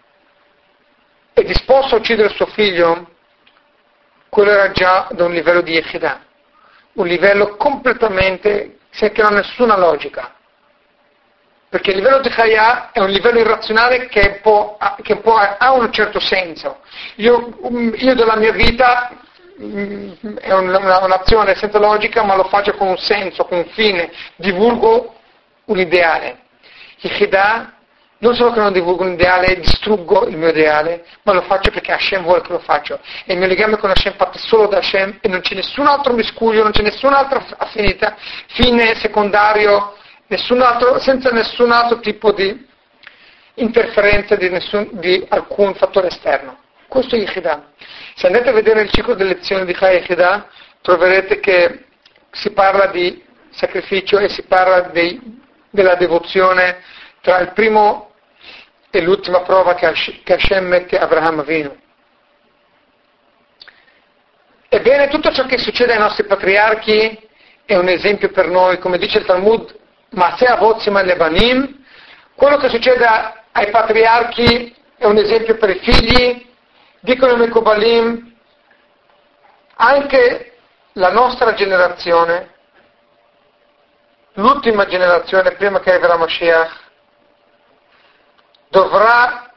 è disposto a uccidere suo figlio, quello era già da un livello di Yechidah, un livello completamente che non ha nessuna logica. Perché il livello di Chaya è un livello irrazionale che ha un certo senso. Io della mia vita è un'azione senza logica, ma lo faccio con un senso, con un fine, divulgo un ideale. Yechidah, non solo che non divulgo un ideale, distruggo il mio ideale, ma lo faccio perché Hashem vuole che lo faccio. E il mio legame con Hashem parte solo da Hashem e non c'è nessun altro miscuglio, non c'è nessun'altra affinità, fine secondario, senza nessun altro tipo di interferenza di alcun fattore esterno. Questo è Yechidah. Se andate a vedere il ciclo delle lezioni di Chaya Yechidah, troverete che si parla di sacrificio e si parla della devozione tra il primo è l'ultima prova che Hashem mette a Abraham Avinu. Ebbene, tutto ciò che succede ai nostri patriarchi è un esempio per noi, come dice il Talmud, Maaseh Avot Siman Lebanim, quello che succede ai patriarchi è un esempio per i figli, dicono i Mekubalim, anche la nostra generazione, l'ultima generazione prima che arriverà Mashiach, dovrà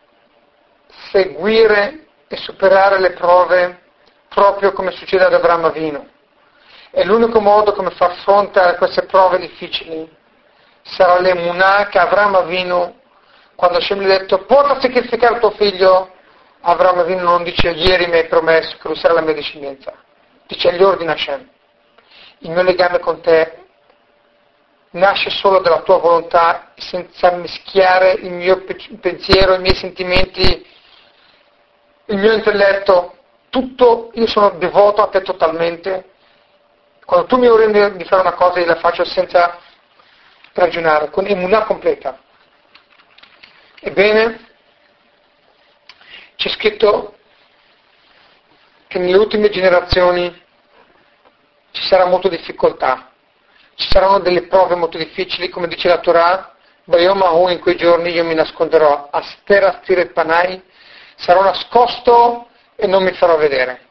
seguire e superare le prove proprio come succede ad Abraham Avinu. E l'unico modo come far fronte a queste prove difficili sarà l'emunah che Abraham Avinu, quando Hashem gli ha detto porta a sacrificare tuo figlio, Abraham Avinu non dice ieri mi hai promesso che lui sarà la mia discendenza, dice gli ordini Hashem, il mio legame con te nasce solo dalla tua volontà, senza mischiare il mio pensiero, i miei sentimenti, il mio intelletto, tutto, io sono devoto a te totalmente. Quando tu mi ordini di fare una cosa io la faccio senza ragionare, con emunah completa. Ebbene, c'è scritto che nelle ultime generazioni ci sarà molta difficoltà, ci saranno delle prove molto difficili, come dice la Torah, Bayomahu, in quei giorni io mi nasconderò, Aster Astiret Panai, sarò nascosto e non mi farò vedere.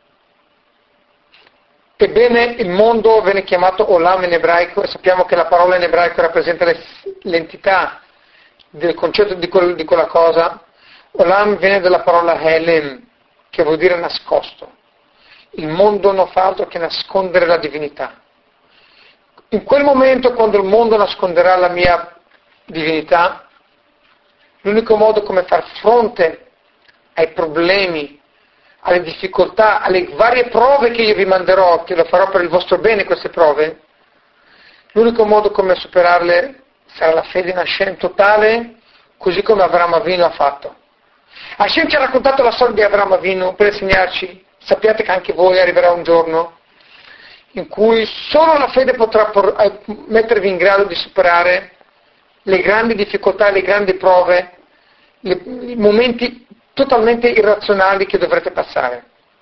Ebbene, il mondo viene chiamato Olam in ebraico, e sappiamo che la parola in ebraico rappresenta l'entità del concetto di quella cosa. Olam viene dalla parola Helem, che vuol dire nascosto. Il mondo non fa altro che nascondere la divinità. In quel momento, quando il mondo nasconderà la mia divinità, l'unico modo come far fronte ai problemi, alle difficoltà, alle varie prove che io vi manderò, che lo farò per il vostro bene queste prove, l'unico modo come superarle sarà la fede in Hashem totale, così come Abraham Avinu ha fatto. Hashem ci ha raccontato la storia di Abraham Avinu per insegnarci, sappiate che anche voi arriverà un giorno in cui solo la fede potrà mettervi in grado di superare le grandi difficoltà, le grandi prove, i momenti totalmente irrazionali che dovrete passare.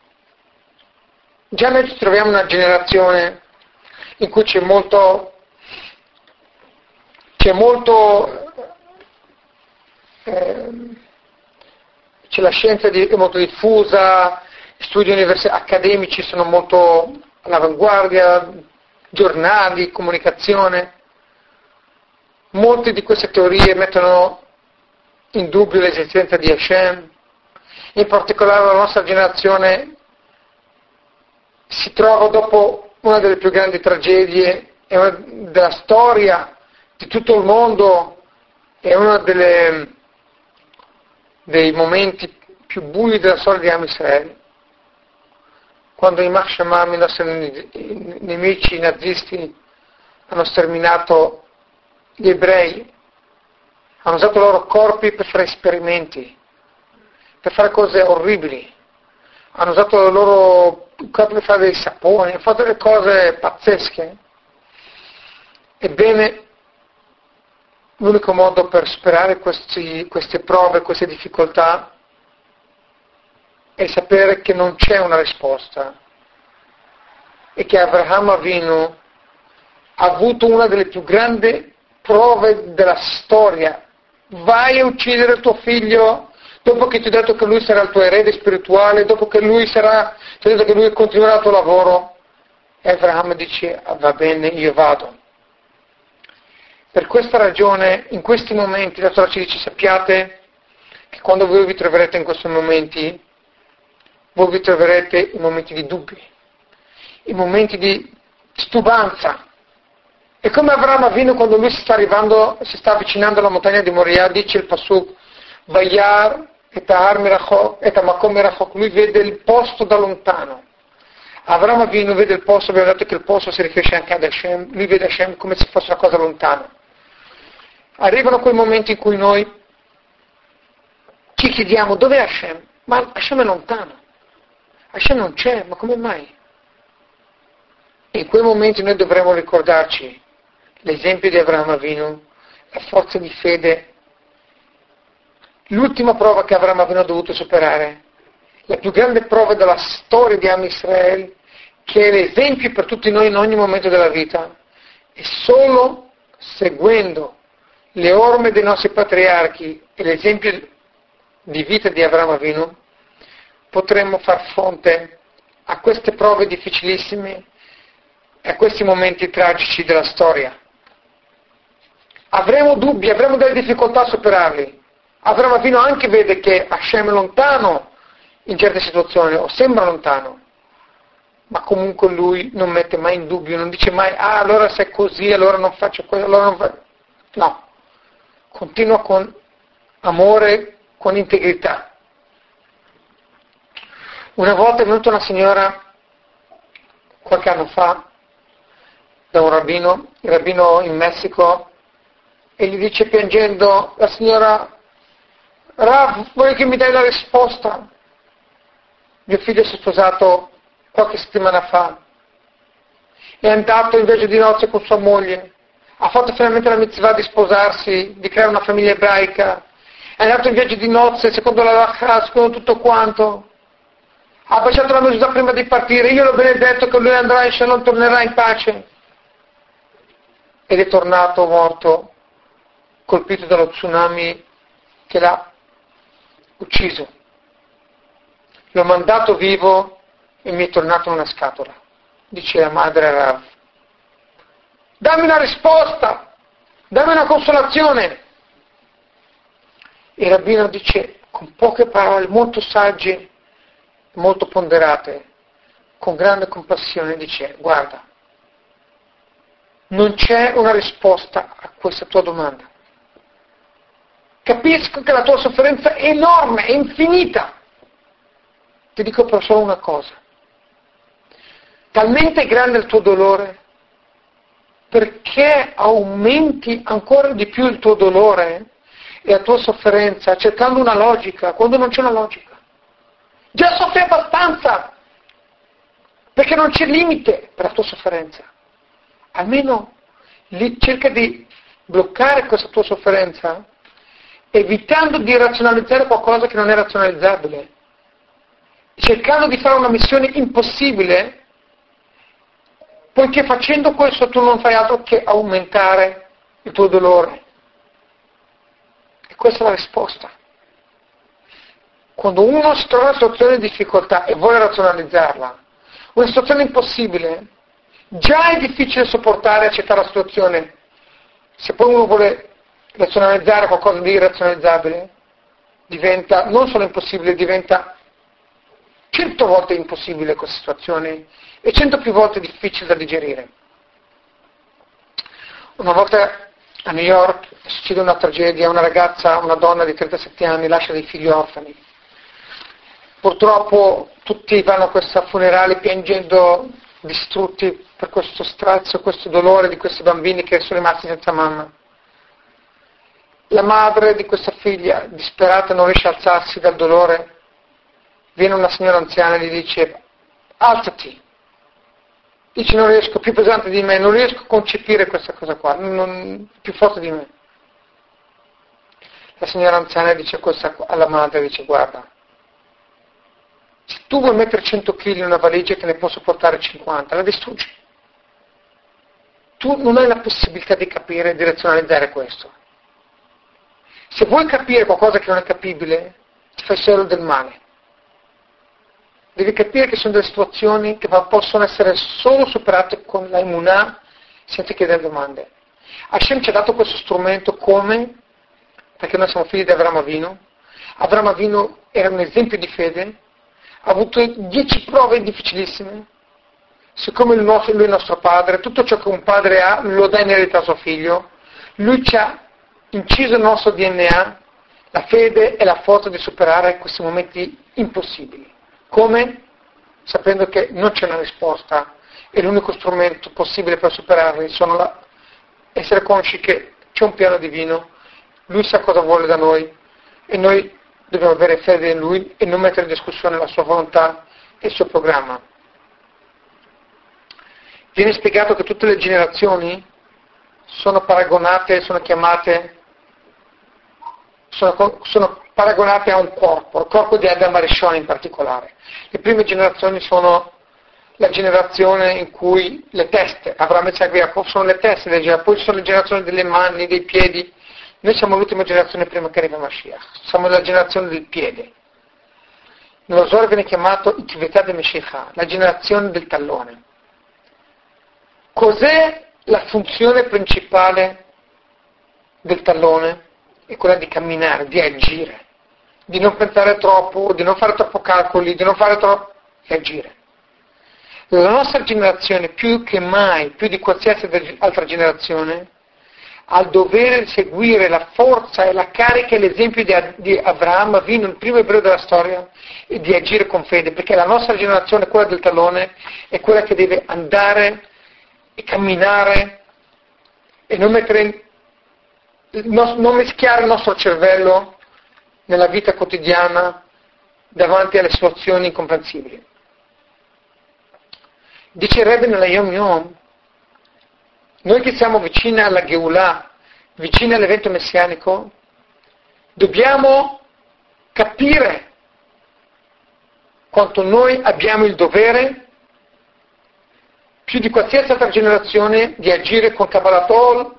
Già noi ci troviamo in una generazione in cui c'è la scienza è molto diffusa, studi accademici sono molto all'avanguardia, giornali, comunicazione. Molte di queste teorie mettono in dubbio l'esistenza di Hashem. In particolare la nostra generazione si trova dopo una delle più grandi tragedie della storia di tutto il mondo, è uno dei momenti più bui della storia di Am Israele, quando i יימח שמם, i nostri nemici nazisti, hanno sterminato gli ebrei, hanno usato i loro corpi per fare esperimenti, per fare cose orribili, hanno usato il loro corpo per fare dei saponi, hanno fatto delle cose pazzesche. Ebbene, l'unico modo per superare queste prove, queste difficoltà, è sapere che non c'è una risposta e che Abraham Avinu ha avuto una delle più grandi prove della storia. Vai a uccidere il tuo figlio dopo che ti ho detto che lui sarà il tuo erede spirituale, dopo che ti ho detto che lui continuerà il tuo lavoro. E Abraham dice va bene, io vado. Per questa ragione, in questi momenti, la Torah ci dice, sappiate che quando voi vi troverete in questi momenti, voi vi troverete in momenti di dubbi, in momenti di stubanza. E come Abraham Avinu, quando lui si sta avvicinando alla montagna di Moria, dice il Pasuk, Vayar et ha'ar merachok, et ha'makom merachok, lui vede il posto da lontano. Abraham Avinu vede il posto, abbiamo detto che il posto si riferisce anche ad Hashem, lui vede Hashem come se fosse una cosa lontana. Arrivano quei momenti in cui noi ci chiediamo dov'è Hashem? Ma Hashem è lontano, Hashem non c'è, ma come mai? In quei momenti noi dovremo ricordarci l'esempio di Abraham Avinu, la forza di fede l'ultima prova che Avramo Avinu ha dovuto superare, la più grande prova della storia di Am Israele, che è l'esempio per tutti noi in ogni momento della vita, e solo seguendo le orme dei nostri patriarchi e l'esempio di vita di Avramo Avinu, potremmo far fronte a queste prove difficilissime e a questi momenti tragici della storia. Avremo dubbi, avremo delle difficoltà a superarli. Avramo Avinu anche vede che Hashem è lontano in certe situazioni, o sembra lontano, ma comunque lui non mette mai in dubbio, non dice mai, allora se è così, allora non faccio questo, allora non faccio... No, continua con amore, con integrità. Una volta è venuta una signora, qualche anno fa, da un rabbino, il rabbino in Messico, e gli dice piangendo, la signora, Rav, voglio che mi dai la risposta. Mio figlio si è sposato qualche settimana fa, è andato in viaggio di nozze con sua moglie, ha fatto finalmente la mitzvah di sposarsi, di creare una famiglia ebraica, è andato in viaggio di nozze secondo la halakha, secondo tutto quanto, ha baciato la mezuzah prima di partire, io l'ho benedetto che lui andrà in Shalom, tornerà in pace, ed è tornato morto, colpito dallo tsunami che l'ha ucciso. L'ho mandato vivo e mi è tornato in una scatola, dice la madre Rav. Dammi una risposta, dammi una consolazione. Il rabbino dice con poche parole, molto sagge, molto ponderate, con grande compassione, dice, guarda, non c'è una risposta a questa tua domanda. Capisco che la tua sofferenza è enorme, è infinita. Ti dico però solo una cosa. Talmente grande il tuo dolore, perché aumenti ancora di più il tuo dolore e la tua sofferenza cercando una logica, quando non c'è una logica. Già soffri abbastanza, perché non c'è limite per la tua sofferenza. Almeno lì cerca di bloccare questa tua sofferenza, evitando di razionalizzare qualcosa che non è razionalizzabile, cercando di fare una missione impossibile, poiché facendo questo tu non fai altro che aumentare il tuo dolore. E questa è la risposta. Quando uno si trova in una situazione di difficoltà e vuole razionalizzarla, una situazione impossibile, già è difficile sopportare e accettare la situazione. Se poi uno vuole razionalizzare qualcosa di irrazionalizzabile, diventa non solo impossibile, diventa 100 volte impossibile questa situazione e 100 più volte difficile da digerire. Una volta a New York succede una tragedia, una ragazza, una donna di 37 anni lascia dei figli orfani. Purtroppo tutti vanno a questa funerale piangendo, distrutti per questo strazio, questo dolore di questi bambini che sono rimasti senza mamma. La madre di questa figlia, disperata, non riesce a alzarsi dal dolore. Viene una signora anziana e gli dice, alzati. Dice, non riesco, più pesante di me, non riesco a concepire questa cosa qua, più forte di me. La signora anziana dice questa alla madre, dice, guarda, se tu vuoi mettere 100 kg in una valigia che ne può sopportare 50, la distruggi. Tu non hai la possibilità di capire e di razionalizzare questo. Se vuoi capire qualcosa che non è capibile, ti fai solo del male. Devi capire che sono delle situazioni che possono essere solo superate con la emunah, senza chiedere domande. Hashem ci ha dato questo strumento come? Perché noi siamo figli di Avramo Avinu. Avramo Avinu era un esempio di fede, ha avuto 10 prove difficilissime. Siccome lui è il nostro padre, tutto ciò che un padre ha lo dà in eredità a suo figlio, lui ci ha inciso il nostro DNA, la fede e la forza di superare questi momenti impossibili. Come? Sapendo che non c'è una risposta e l'unico strumento possibile per superarli sono essere consci che c'è un piano divino, lui sa cosa vuole da noi e noi dobbiamo avere fede in lui e non mettere in discussione la sua volontà e il suo programma. Viene spiegato che tutte le generazioni sono paragonate, sono chiamate sono paragonate a un corpo, il corpo di Adam Arishon in particolare. Le prime generazioni sono la generazione in cui le teste, Abramo, Isacco e Jacob sono le teste, poi sono le generazioni delle mani, dei piedi. Noi siamo l'ultima generazione prima che arriva Mashiach, siamo la generazione del piede. Nello Zohar viene chiamato Itvità de Meshicha, la generazione del tallone. Cos'è la funzione principale del tallone? È quella di camminare, di agire, di non pensare troppo, di non fare troppo calcoli, di agire. La nostra generazione, più che mai, più di qualsiasi altra generazione, ha il dovere di seguire la forza e la carica e l'esempio di Abramo, Avinu, il primo ebreo della storia, e di agire con fede, perché la nostra generazione, quella del tallone, è quella che deve andare e camminare e non mischiare il nostro cervello nella vita quotidiana davanti alle situazioni incomprensibili. Dice il Rebbe nella Yom Yom, noi che siamo vicini alla Geulah, vicini all'evento messianico, dobbiamo capire quanto noi abbiamo il dovere, più di qualsiasi altra generazione, di agire con Kabbalatol,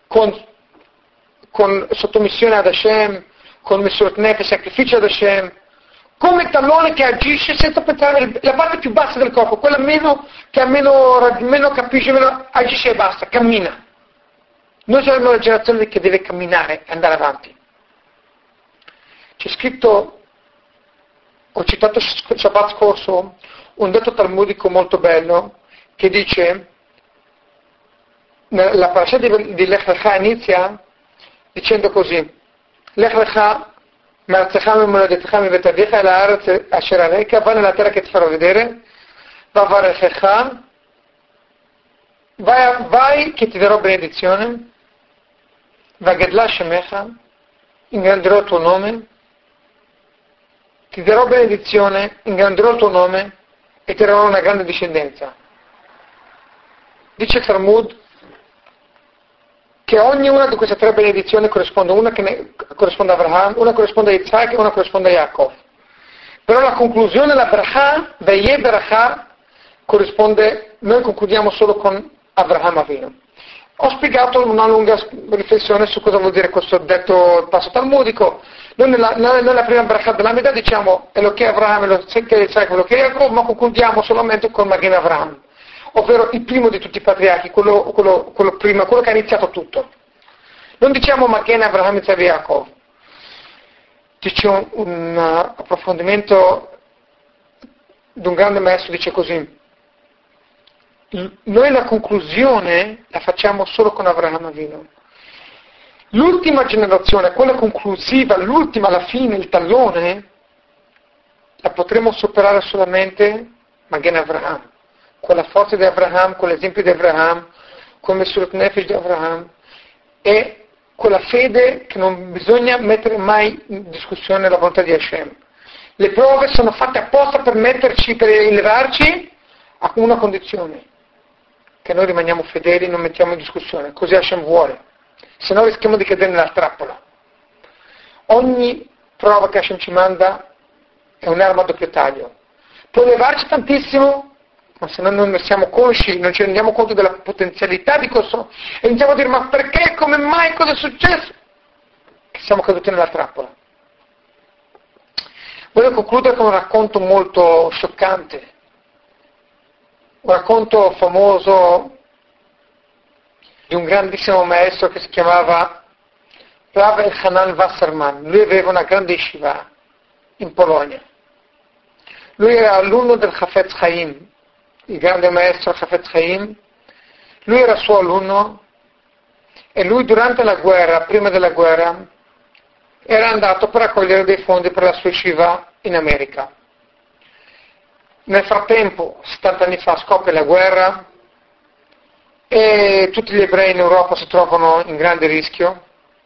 con sottomissione ad Hashem, con Mesirat Nefesh, sacrificio ad Hashem, come tallone che agisce senza pensare, la parte più bassa del corpo, quella meno capisce, meno agisce e basta, cammina. Noi siamo la generazione che deve camminare e andare avanti. C'è scritto, ho citato Shabbat scorso, un detto talmudico molto bello, che dice, la parasha di Lech Lecha inizia dicendo così, Lech Lecha מארצך ממולדתך מבית אביך אל הארץ אשר אראך va nella terra che ti farò vedere vavarechecha vai che ti darò benedizione vagedla shemecha ingrandirò il tuo nome ti darò benedizione ingrandirò il tuo nome e ti darò una grande discendenza. Dice Talmud che ognuna di queste tre benedizioni corrisponde, una che corrisponde a Abraham, una corrisponde a Isaac e una corrisponde a Jacob. Però la conclusione, la bracha, Veye Beracha, corrisponde, noi concludiamo solo con Abraham Avinu. Ho spiegato una lunga riflessione su cosa vuol dire questo detto passo talmudico. Noi nella prima bracha dell'Amida diciamo Eloche Abraham, Eloche Isaac, Eloche Jacob, ma concludiamo solamente con Magen Avraham, ovvero il primo di tutti i patriarchi, quello prima, quello che ha iniziato tutto. Non diciamo Magen Avraham Isaac e Jacob. Dice un approfondimento di un grande maestro, dice così: noi la conclusione la facciamo solo con Abraham Avinu. L'ultima generazione, quella conclusiva, l'ultima alla fine, il tallone, la potremo superare solamente Magen Avraham, con la forza di Abraham, con l'esempio di Abraham, con il Mesirat Nefesh di Abraham, e con la fede che non bisogna mettere mai in discussione la volontà di Hashem. Le prove sono fatte apposta per elevarci a una condizione, che noi rimaniamo fedeli, non mettiamo in discussione, così Hashem vuole, se no rischiamo di cadere nella trappola. Ogni prova che Hashem ci manda è un'arma a doppio taglio. Può elevarci tantissimo, ma se noi non ne siamo consci, non ci rendiamo conto della potenzialità di questo, e iniziamo a dire: ma perché, come mai, cosa è successo? Che siamo caduti nella trappola. Voglio concludere con un racconto molto scioccante, un racconto famoso di un grandissimo maestro che si chiamava Rav Elchanan Wasserman. Lui aveva una grande yeshiva in Polonia. Lui era alunno del Chafetz Chaim, il grande maestro Chafetz Chaim. Lui era suo alunno e lui durante la guerra, prima della guerra, era andato per raccogliere dei fondi per la sua yeshiva in America. Nel frattempo, 70 anni fa, scoppia la guerra e tutti gli ebrei in Europa si trovano in grande rischio.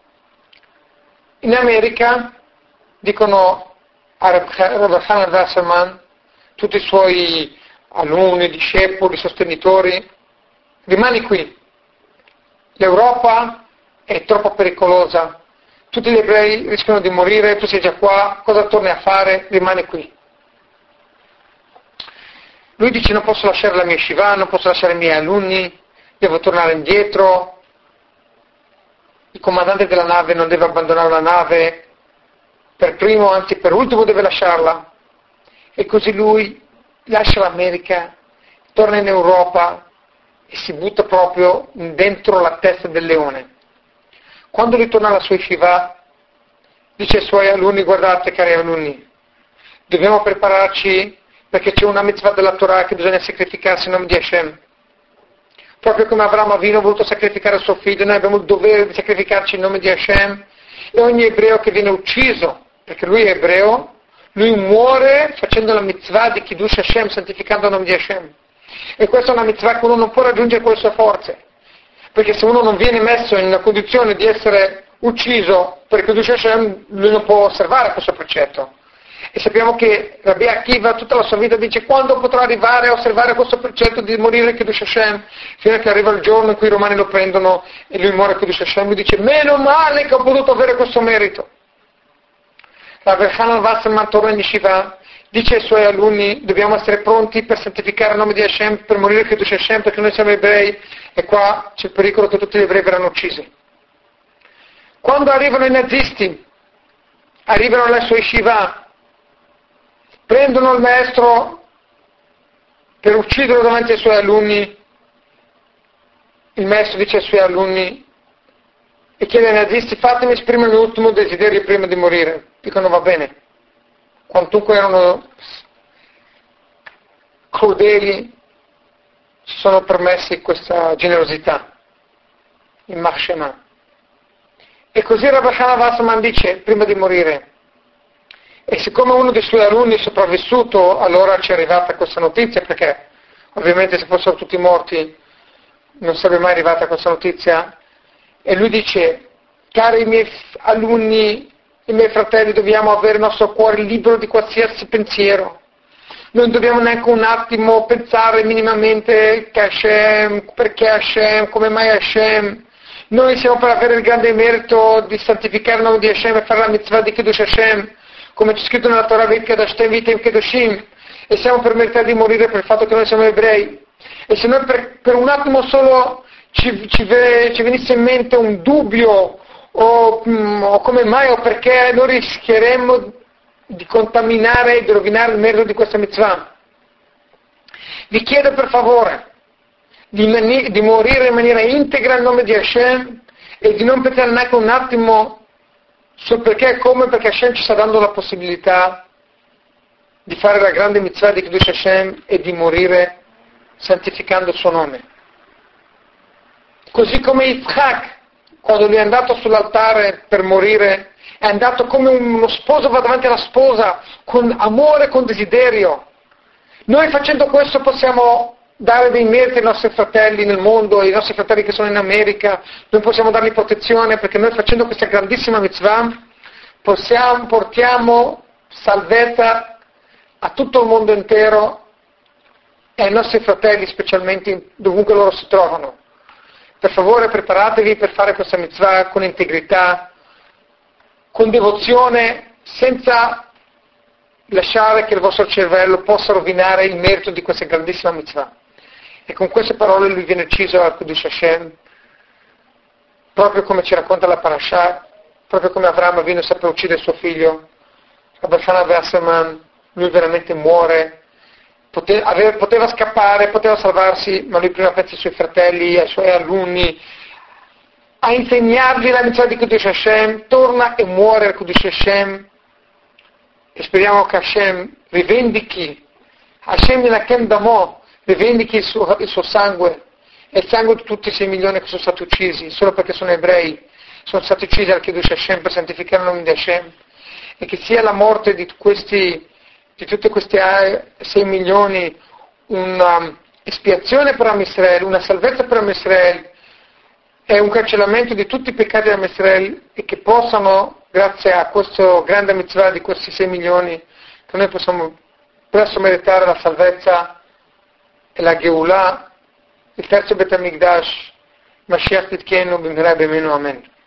In America dicono a Rav Elchanan Wasserman, tutti i suoi alunni, discepoli, sostenitori: rimani qui, l'Europa è troppo pericolosa, tutti gli ebrei rischiano di morire, tu sei già qua, cosa torni a fare? Rimane qui. Lui dice non posso lasciare la mia yeshiva, non posso lasciare i miei alunni, devo tornare indietro, il comandante della nave non deve abbandonare la nave, per primo, anzi per ultimo deve lasciarla. E così lui lascia l'America, torna in Europa e si butta proprio dentro la testa del leone. Quando ritorna alla sua yeshiva, dice ai suoi alunni, guardate cari alunni, dobbiamo prepararci perché c'è una mitzvah della Torah che bisogna sacrificarsi in nome di Hashem. Proprio come Avramo Avinu ha voluto sacrificare suo figlio, noi abbiamo il dovere di sacrificarci in nome di Hashem, e ogni ebreo che viene ucciso, perché lui è ebreo, lui muore facendo la mitzvah di Kiddush Hashem, santificando il nome di Hashem. E questa è una mitzvah che uno non può raggiungere con le sue forze, perché se uno non viene messo in una condizione di essere ucciso per Kiddush Hashem, lui non può osservare questo precetto. E sappiamo che Rabbi Akiva tutta la sua vita dice quando potrà arrivare a osservare questo precetto di morire Kiddush Hashem, fino a che arriva il giorno in cui i romani lo prendono e lui muore Kiddush Hashem. Lui dice meno male che ho potuto avere questo merito. Rabbi Hanan Wasserman torna in Yeshiva, dice ai suoi alunni dobbiamo essere pronti per santificare il nome di Hashem, per morire Kiddush Hashem, perché noi siamo ebrei e qua c'è il pericolo che tutti gli ebrei verranno uccisi. Quando arrivano i nazisti, arrivano alla sua Yeshiva, prendono il maestro per ucciderlo davanti ai suoi alunni, il maestro dice ai suoi alunni e chiede ai nazisti fatemi esprimere il mio ultimo desiderio prima di morire. Dicono va bene. Quantunque erano crudeli, si sono permessi questa generosità, in Machshema. E così Rabbi Hanan Wasserman dice prima di morire, e siccome uno dei suoi alunni è sopravvissuto, allora ci è arrivata questa notizia, perché ovviamente se fossero tutti morti non sarebbe mai arrivata questa notizia, e lui dice, cari miei alunni, i miei fratelli, dobbiamo avere il nostro cuore libero di qualsiasi pensiero, non dobbiamo neanche un attimo pensare minimamente che Hashem, perché Hashem, come mai Hashem, noi siamo per avere il grande merito di santificare il nome di Hashem e fare la mitzvah di Kiddush Hashem, come c'è scritto nella Torah, Vitem Kedoshim, e siamo per meritare di morire per il fatto che noi siamo ebrei. E se noi per un attimo solo ci venisse in mente un dubbio, o come mai, o perché noi rischieremmo di contaminare e di rovinare il merito di questa mitzvah. Vi chiedo per favore di morire in maniera integra nel nome di Hashem e di non pensare neanche un attimo sul perché e come, perché Hashem ci sta dando la possibilità di fare la grande mitzvah di Kiddush Hashem e di morire santificando il suo nome. Così come Yitzhak, quando lui è andato sull'altare per morire, è andato come uno sposo va davanti alla sposa, con amore, con desiderio. Noi facendo questo possiamo dare dei meriti ai nostri fratelli nel mondo, ai nostri fratelli che sono in America, noi possiamo dargli protezione, perché noi facendo questa grandissima mitzvah portiamo salvezza a tutto il mondo intero e ai nostri fratelli, specialmente dovunque loro si trovano. Per favore preparatevi per fare questa mitzvah con integrità, con devozione, senza lasciare che il vostro cervello possa rovinare il merito di questa grandissima mitzvah. E con queste parole lui viene ucciso al Kiddush Hashem, proprio come ci racconta la Parashah, proprio come Avramo Avinu sappia uccidere suo figlio. Rabbi Hanan Wasserman, lui veramente muore, poteva scappare, poteva salvarsi, ma lui prima pensa ai suoi fratelli, ai suoi alunni, a insegnargli la mitzvah di Kiddush Hashem, torna e muore al Kiddush Hashem, e speriamo che Hashem rivendichi, Hashem Yinakem Damo, rivendichi il suo sangue, e il sangue di tutti i 6 milioni che sono stati uccisi, solo perché sono ebrei, sono stati uccisi al Kiddush Hashem per santificare il nome di Hashem, e che sia la morte di tutte queste 6 milioni una espiazione per Am Israel, una salvezza per Am Israel, è un cancellamento di tutti i peccati di Am Israel, e che possano, grazie a questo grande mitzvah di questi 6 milioni, che noi possiamo presto meritare la salvezza e la Geulah, il terzo Bet HaMikdash, Mashiach Tzidkenu, Bimhera B'Yaminu, Amen.